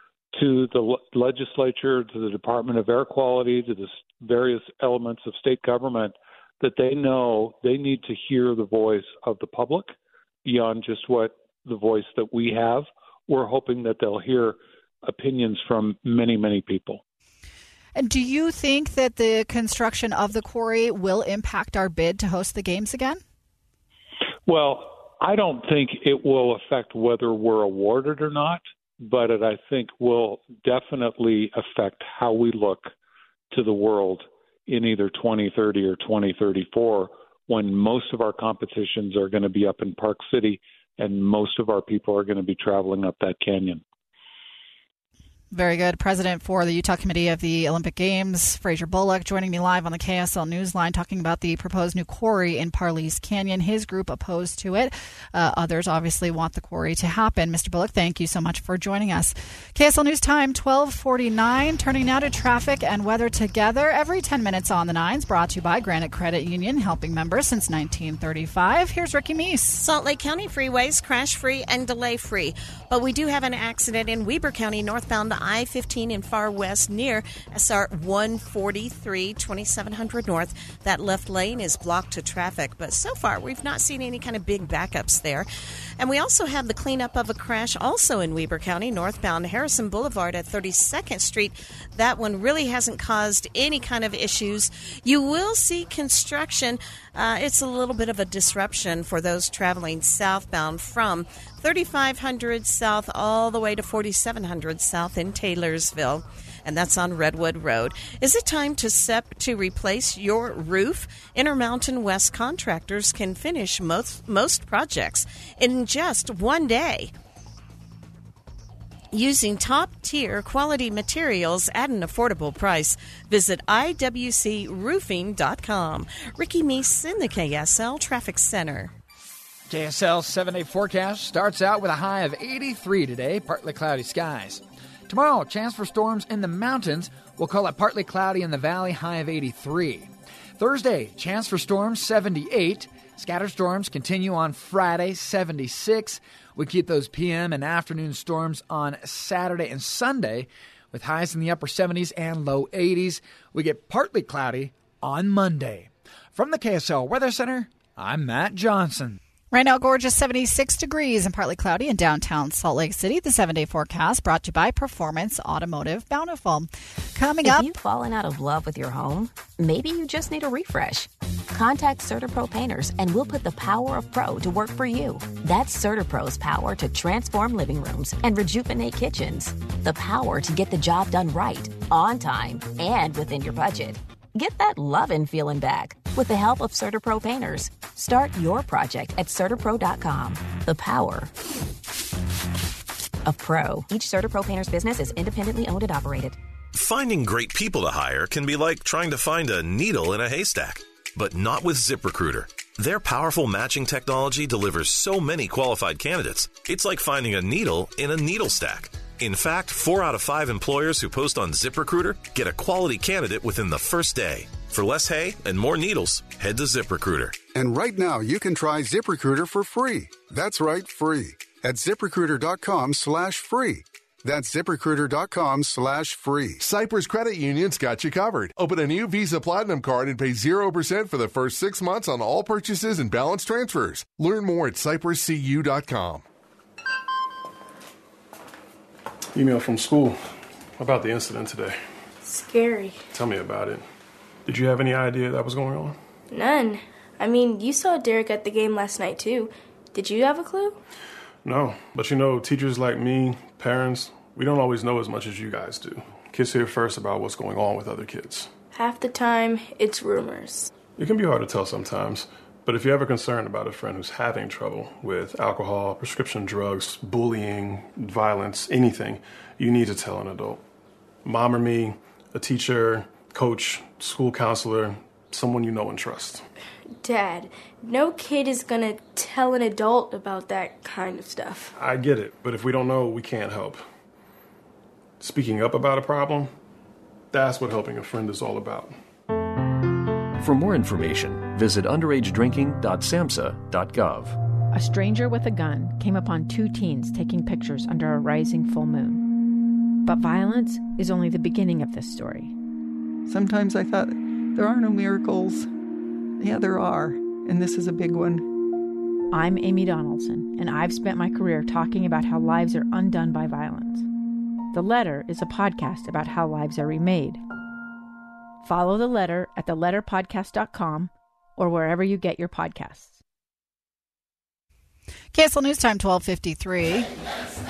to the legislature, to the Department of Air Quality, to the various elements of state government, that they know they need to hear the voice of the public beyond just what the voice that we have. We're hoping that they'll hear opinions from many, many people. And do you think that the construction of the quarry will impact our bid to host the games again? Well, I don't think it will affect whether we're awarded or not. but it, I think, will definitely affect how we look to the world in either twenty thirty or twenty thirty-four, when most of our competitions are going to be up in Park City and most of our people are going to be traveling up that canyon. Very good. President for the Utah Committee of the Olympic Games, Fraser Bullock, joining me live on the K S L Newsline, talking about the proposed new quarry in Parley's Canyon. His group opposed to it. Uh, others obviously want the quarry to happen. Mister Bullock, thank you so much for joining us. K S L News time, twelve forty-nine. Turning now to traffic and weather together every ten minutes on the nines, brought to you by Granite Credit Union, helping members since nineteen thirty-five. Here's Ricky Meese. Salt Lake County freeways crash-free and delay-free. But we do have an accident in Weber County, northbound I fifteen in far west near S R one forty-three, twenty-seven hundred north. That left lane is blocked to traffic, but so far we've not seen any kind of big backups there. And we also have the cleanup of a crash also in Weber County, northbound Harrison Boulevard at thirty-second Street. That one really hasn't caused any kind of issues. You will see construction. Uh, it's a little bit of a disruption for those traveling southbound from thirty-five hundred south all the way to forty-seven hundred south in Taylorsville, and that's on Redwood Road. Is it time to sep- to replace your roof? Intermountain West contractors can finish most most projects in just one day, using top-tier quality materials at an affordable price. Visit I W C roofing dot com. Ricky Meese in the K S L Traffic Center. K S L seven-day forecast starts out with a high of eighty-three today, partly cloudy skies. Tomorrow, chance for storms in the mountains. We'll call it partly cloudy in the valley, high of eighty-three. Thursday, chance for storms, seventy-eight. Scattered storms continue on Friday, seventy-six. We keep those P M and afternoon storms on Saturday and Sunday with highs in the upper seventies and low eighties. We get partly cloudy on Monday. From the K S L Weather Center, I'm Matt Johnson. Right now, gorgeous seventy-six degrees and partly cloudy in downtown Salt Lake City. The seven-day forecast brought to you by Performance Automotive Bountiful. Coming if up... If you've fallen out of love with your home, maybe you just need a refresh. Contact CertaPro Painters and we'll put the power of pro to work for you. That's CertaPro's power to transform living rooms and rejuvenate kitchens. The power to get the job done right, on time, and within your budget. Get that lovin' feeling back with the help of CertaPro Painters. Start your project at CertaPro dot com. The power of pro. Each CertaPro Painters business is independently owned and operated. Finding great people to hire can be like trying to find a needle in a haystack, but not with ZipRecruiter. Their powerful matching technology delivers so many qualified candidates, it's like finding a needle in a needle stack. In fact, four out of five employers who post on ZipRecruiter get a quality candidate within the first day. For less hay and more needles, head to ZipRecruiter. And right now, you can try ZipRecruiter for free. That's right, free. At ZipRecruiter.com slash free. That's ZipRecruiter.com slash free. Cypress Credit Union's got you covered. Open a new Visa Platinum card and pay zero percent for the first six months on all purchases and balance transfers. Learn more at Cypress C U dot com. Email from school about the incident today. Scary. Tell me about it. Did you have any idea that was going on? None. I mean, you saw Derek at the game last night, too. Did you have a clue? No, but you know, teachers like me, parents, we don't always know as much as you guys do. Kids hear first about what's going on with other kids. Half the time, it's rumors. It can be hard to tell sometimes, but if you're ever concerned about a friend who's having trouble with alcohol, prescription drugs, bullying, violence, anything, you need to tell an adult. Mom or me, a teacher, coach, school counselor, someone you know and trust. Dad, no kid is gonna tell an adult about that kind of stuff. I get it, but if we don't know, we can't help. Speaking up about a problem, that's what helping a friend is all about. For more information, visit underage drinking dot samhsa dot gov. A stranger with a gun came upon two teens taking pictures under a rising full moon. But violence is only the beginning of this story. Sometimes I thought, there are no miracles. Yeah, there are, and this is a big one. I'm Amy Donaldson, and I've spent my career talking about how lives are undone by violence. The Letter is a podcast about how lives are remade. Follow The Letter at the letter podcast dot com or wherever you get your podcasts. K S L News Time, twelve fifty-three.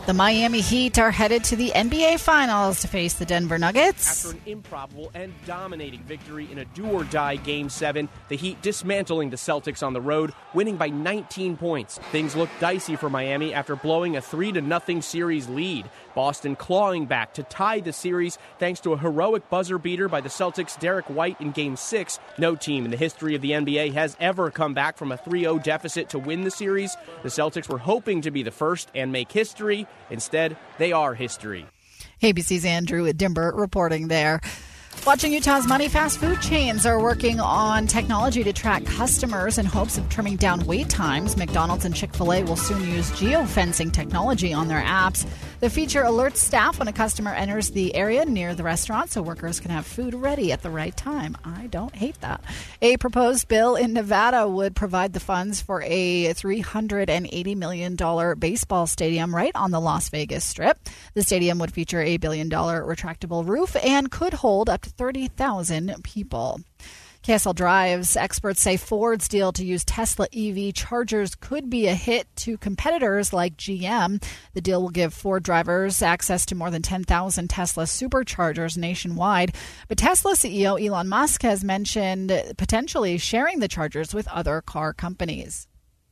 The Miami Heat are headed to the N B A Finals to face the Denver Nuggets. After an improbable and dominating victory in a do-or-die Game seven, the Heat dismantling the Celtics on the road, winning by nineteen points. Things look dicey for Miami after blowing a three to nothing series lead. Boston clawing back to tie the series thanks to a heroic buzzer beater by the Celtics' Derek White in Game six. No team in the history of the N B A has ever come back from a three oh deficit to win the series. The Celtics were hoping to be the first and make history. Instead, they are history. A B C's Andrew Dimber reporting there. Watching Utah's money, fast food chains are working on technology to track customers in hopes of trimming down wait times. McDonald's and Chick-fil-A will soon use geofencing technology on their apps. The feature alerts staff when a customer enters the area near the restaurant so workers can have food ready at the right time. I don't hate that. A proposed bill in Nevada would provide the funds for a three hundred eighty million dollars baseball stadium right on the Las Vegas Strip. The stadium would feature a billion dollar retractable roof and could hold up to thirty thousand people. K S L Drives experts say Ford's deal to use Tesla E V chargers could be a hit to competitors like G M. The deal will give Ford drivers access to more than ten thousand Tesla superchargers nationwide. But Tesla C E O Elon Musk has mentioned potentially sharing the chargers with other car companies.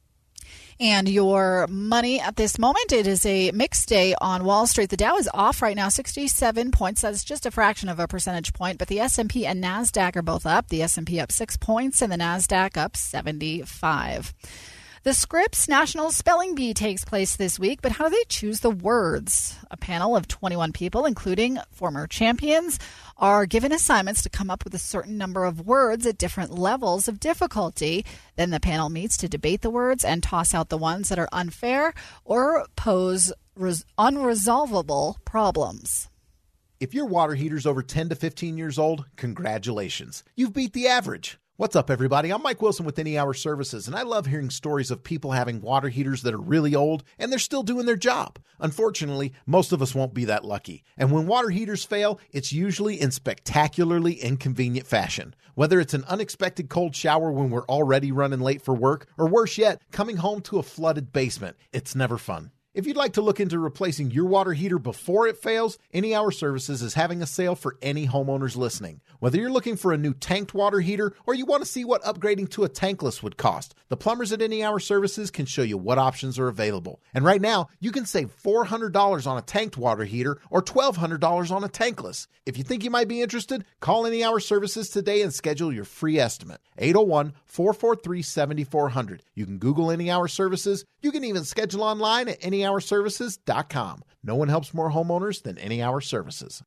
And your money at this moment, it is a mixed day on Wall Street. The Dow is off right now, sixty-seven points. That's just a fraction of a percentage point. But the S and P and NASDAQ are both up. The S and P up six points and the NASDAQ up seventy-five. The Scripps National Spelling Bee takes place this week, but how do they choose the words? A panel of twenty-one people, including former champions, are given assignments to come up with a certain number of words at different levels of difficulty. Then the panel meets to debate the words and toss out the ones that are unfair or pose res- unresolvable problems. If your water heater's over ten to fifteen years old, congratulations. You've beat the average. What's up, everybody? I'm Mike Wilson with Any Hour Services, and I love hearing stories of people having water heaters that are really old, and they're still doing their job. Unfortunately, most of us won't be that lucky. And when water heaters fail, it's usually in spectacularly inconvenient fashion. Whether it's an unexpected cold shower when we're already running late for work, or worse yet, coming home to a flooded basement, it's never fun. If you'd like to look into replacing your water heater before it fails, Any Hour Services is having a sale for any homeowners listening. Whether you're looking for a new tanked water heater or you want to see what upgrading to a tankless would cost, the plumbers at Any Hour Services can show you what options are available. And right now, you can save four hundred dollars on a tanked water heater or twelve hundred dollars on a tankless. If you think you might be interested, call Any Hour Services today and schedule your free estimate. eight oh one, four four three, seven four zero zero. You can Google Any Hour Services. You can even schedule online at any hour services dot com. No one helps more homeowners than Any Hour Services.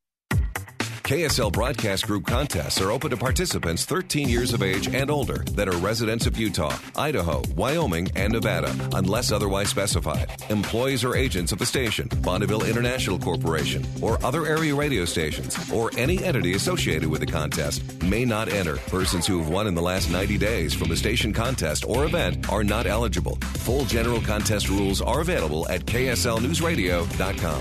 K S L Broadcast Group contests are open to participants thirteen years of age and older that are residents of Utah, Idaho, Wyoming, and Nevada, unless otherwise specified. Employees or agents of the station, Bonneville International Corporation, or other area radio stations, or any entity associated with the contest may not enter. Persons who have won in the last ninety days from the station contest or event are not eligible. Full general contest rules are available at K S L news radio dot com.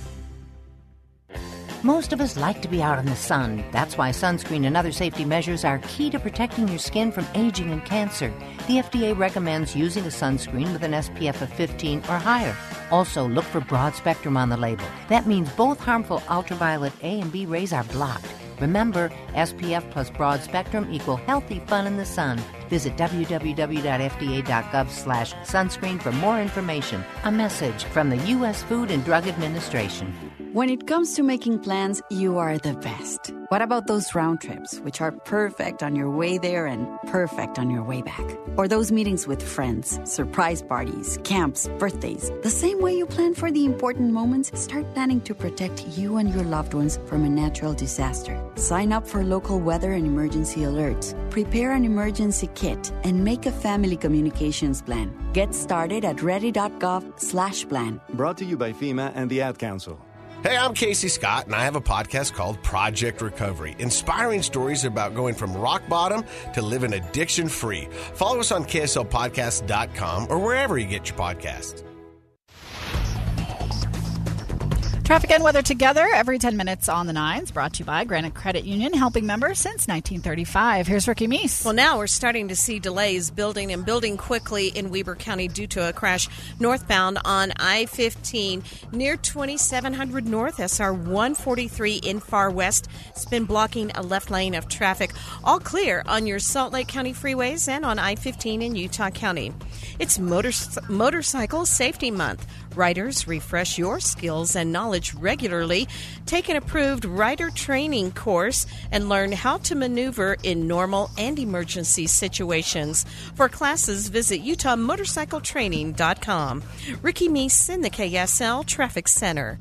Most of us like to be out in the sun. That's why sunscreen and other safety measures are key to protecting your skin from aging and cancer. The F D A recommends using a sunscreen with an S P F of fifteen or higher. Also, look for broad spectrum on the label. That means both harmful ultraviolet A and B rays are blocked. Remember, S P F plus broad spectrum equal healthy fun in the sun. Visit w w w dot f d a dot gov slash sunscreen for more information. A message from the U S Food and Drug Administration. When it comes to making plans, you are the best. What about those round trips, which are perfect on your way there and perfect on your way back? Or those meetings with friends, surprise parties, camps, birthdays. The same way you plan for the important moments, start planning to protect you and your loved ones from a natural disaster. Sign up for local weather and emergency alerts. Prepare an emergency kit and make a family communications plan. Get started at ready.gov slash plan. Brought to you by FEMA and the Ad Council. Hey, I'm Casey Scott, and I have a podcast called Project Recovery, inspiring stories about going from rock bottom to living addiction-free. Follow us on K S L podcast dot com or wherever you get your podcasts. Traffic and weather together every ten minutes on the nines, brought to you by Granite Credit Union, helping members since nineteen thirty-five. Here's Ricky Meese. Well, now we're starting to see delays building and building quickly in Weber County due to a crash northbound on I fifteen near twenty-seven hundred North, S R one forty-three in Far West. It's been blocking a left lane of traffic. All clear on your Salt Lake County freeways and on I fifteen in Utah County. It's motor- Motorcycle Safety Month. Riders, refresh your skills and knowledge regularly. Take an approved rider training course and learn how to maneuver in normal and emergency situations. For classes, visit utah motorcycle training dot com. Ricky Meese in the K S L Traffic Center.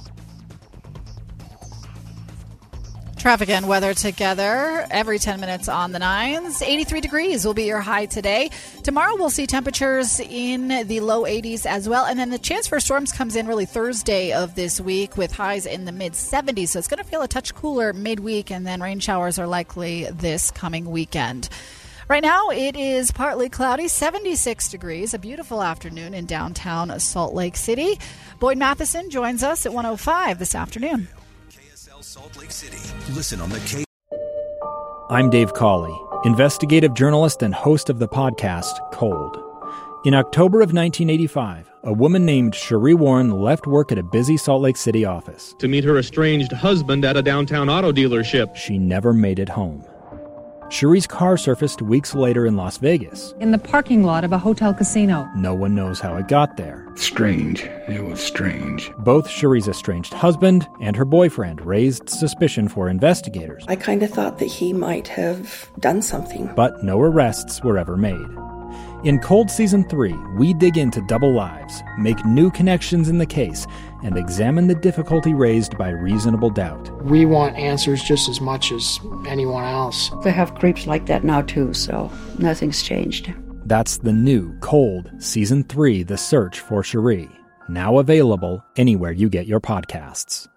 Traffic and weather together every ten minutes on the nines. eighty-three degrees will be your high today. Tomorrow we'll see temperatures in the low eighties as well. And then the chance for storms comes in really Thursday of this week with highs in the mid seventies. So it's going to feel a touch cooler midweek, and then rain showers are likely this coming weekend. Right now it is partly cloudy, seventy-six degrees, a beautiful afternoon in downtown Salt Lake City. Boyd Matheson joins us at one oh five this afternoon. Salt Lake City. Listen on the K. I'm Dave Cawley, investigative journalist and host of the podcast Cold. In October of nineteen eighty-five, a woman named Cherie Warren left work at a busy Salt Lake City office to meet her estranged husband at a downtown auto dealership. She never made it home. Cherie's car surfaced weeks later in Las Vegas. In the parking lot of a hotel casino. No one knows how it got there. Strange. It was strange. Both Cherie's estranged husband and her boyfriend raised suspicion for investigators. I kind of thought that he might have done something. But no arrests were ever made. In Cold Season three, we dig into double lives, make new connections in the case, and examine the difficulty raised by reasonable doubt. We want answers just as much as anyone else. They have creeps like that now too, so nothing's changed. That's the new Cold Season three, The Search for Cherie. Now available anywhere you get your podcasts.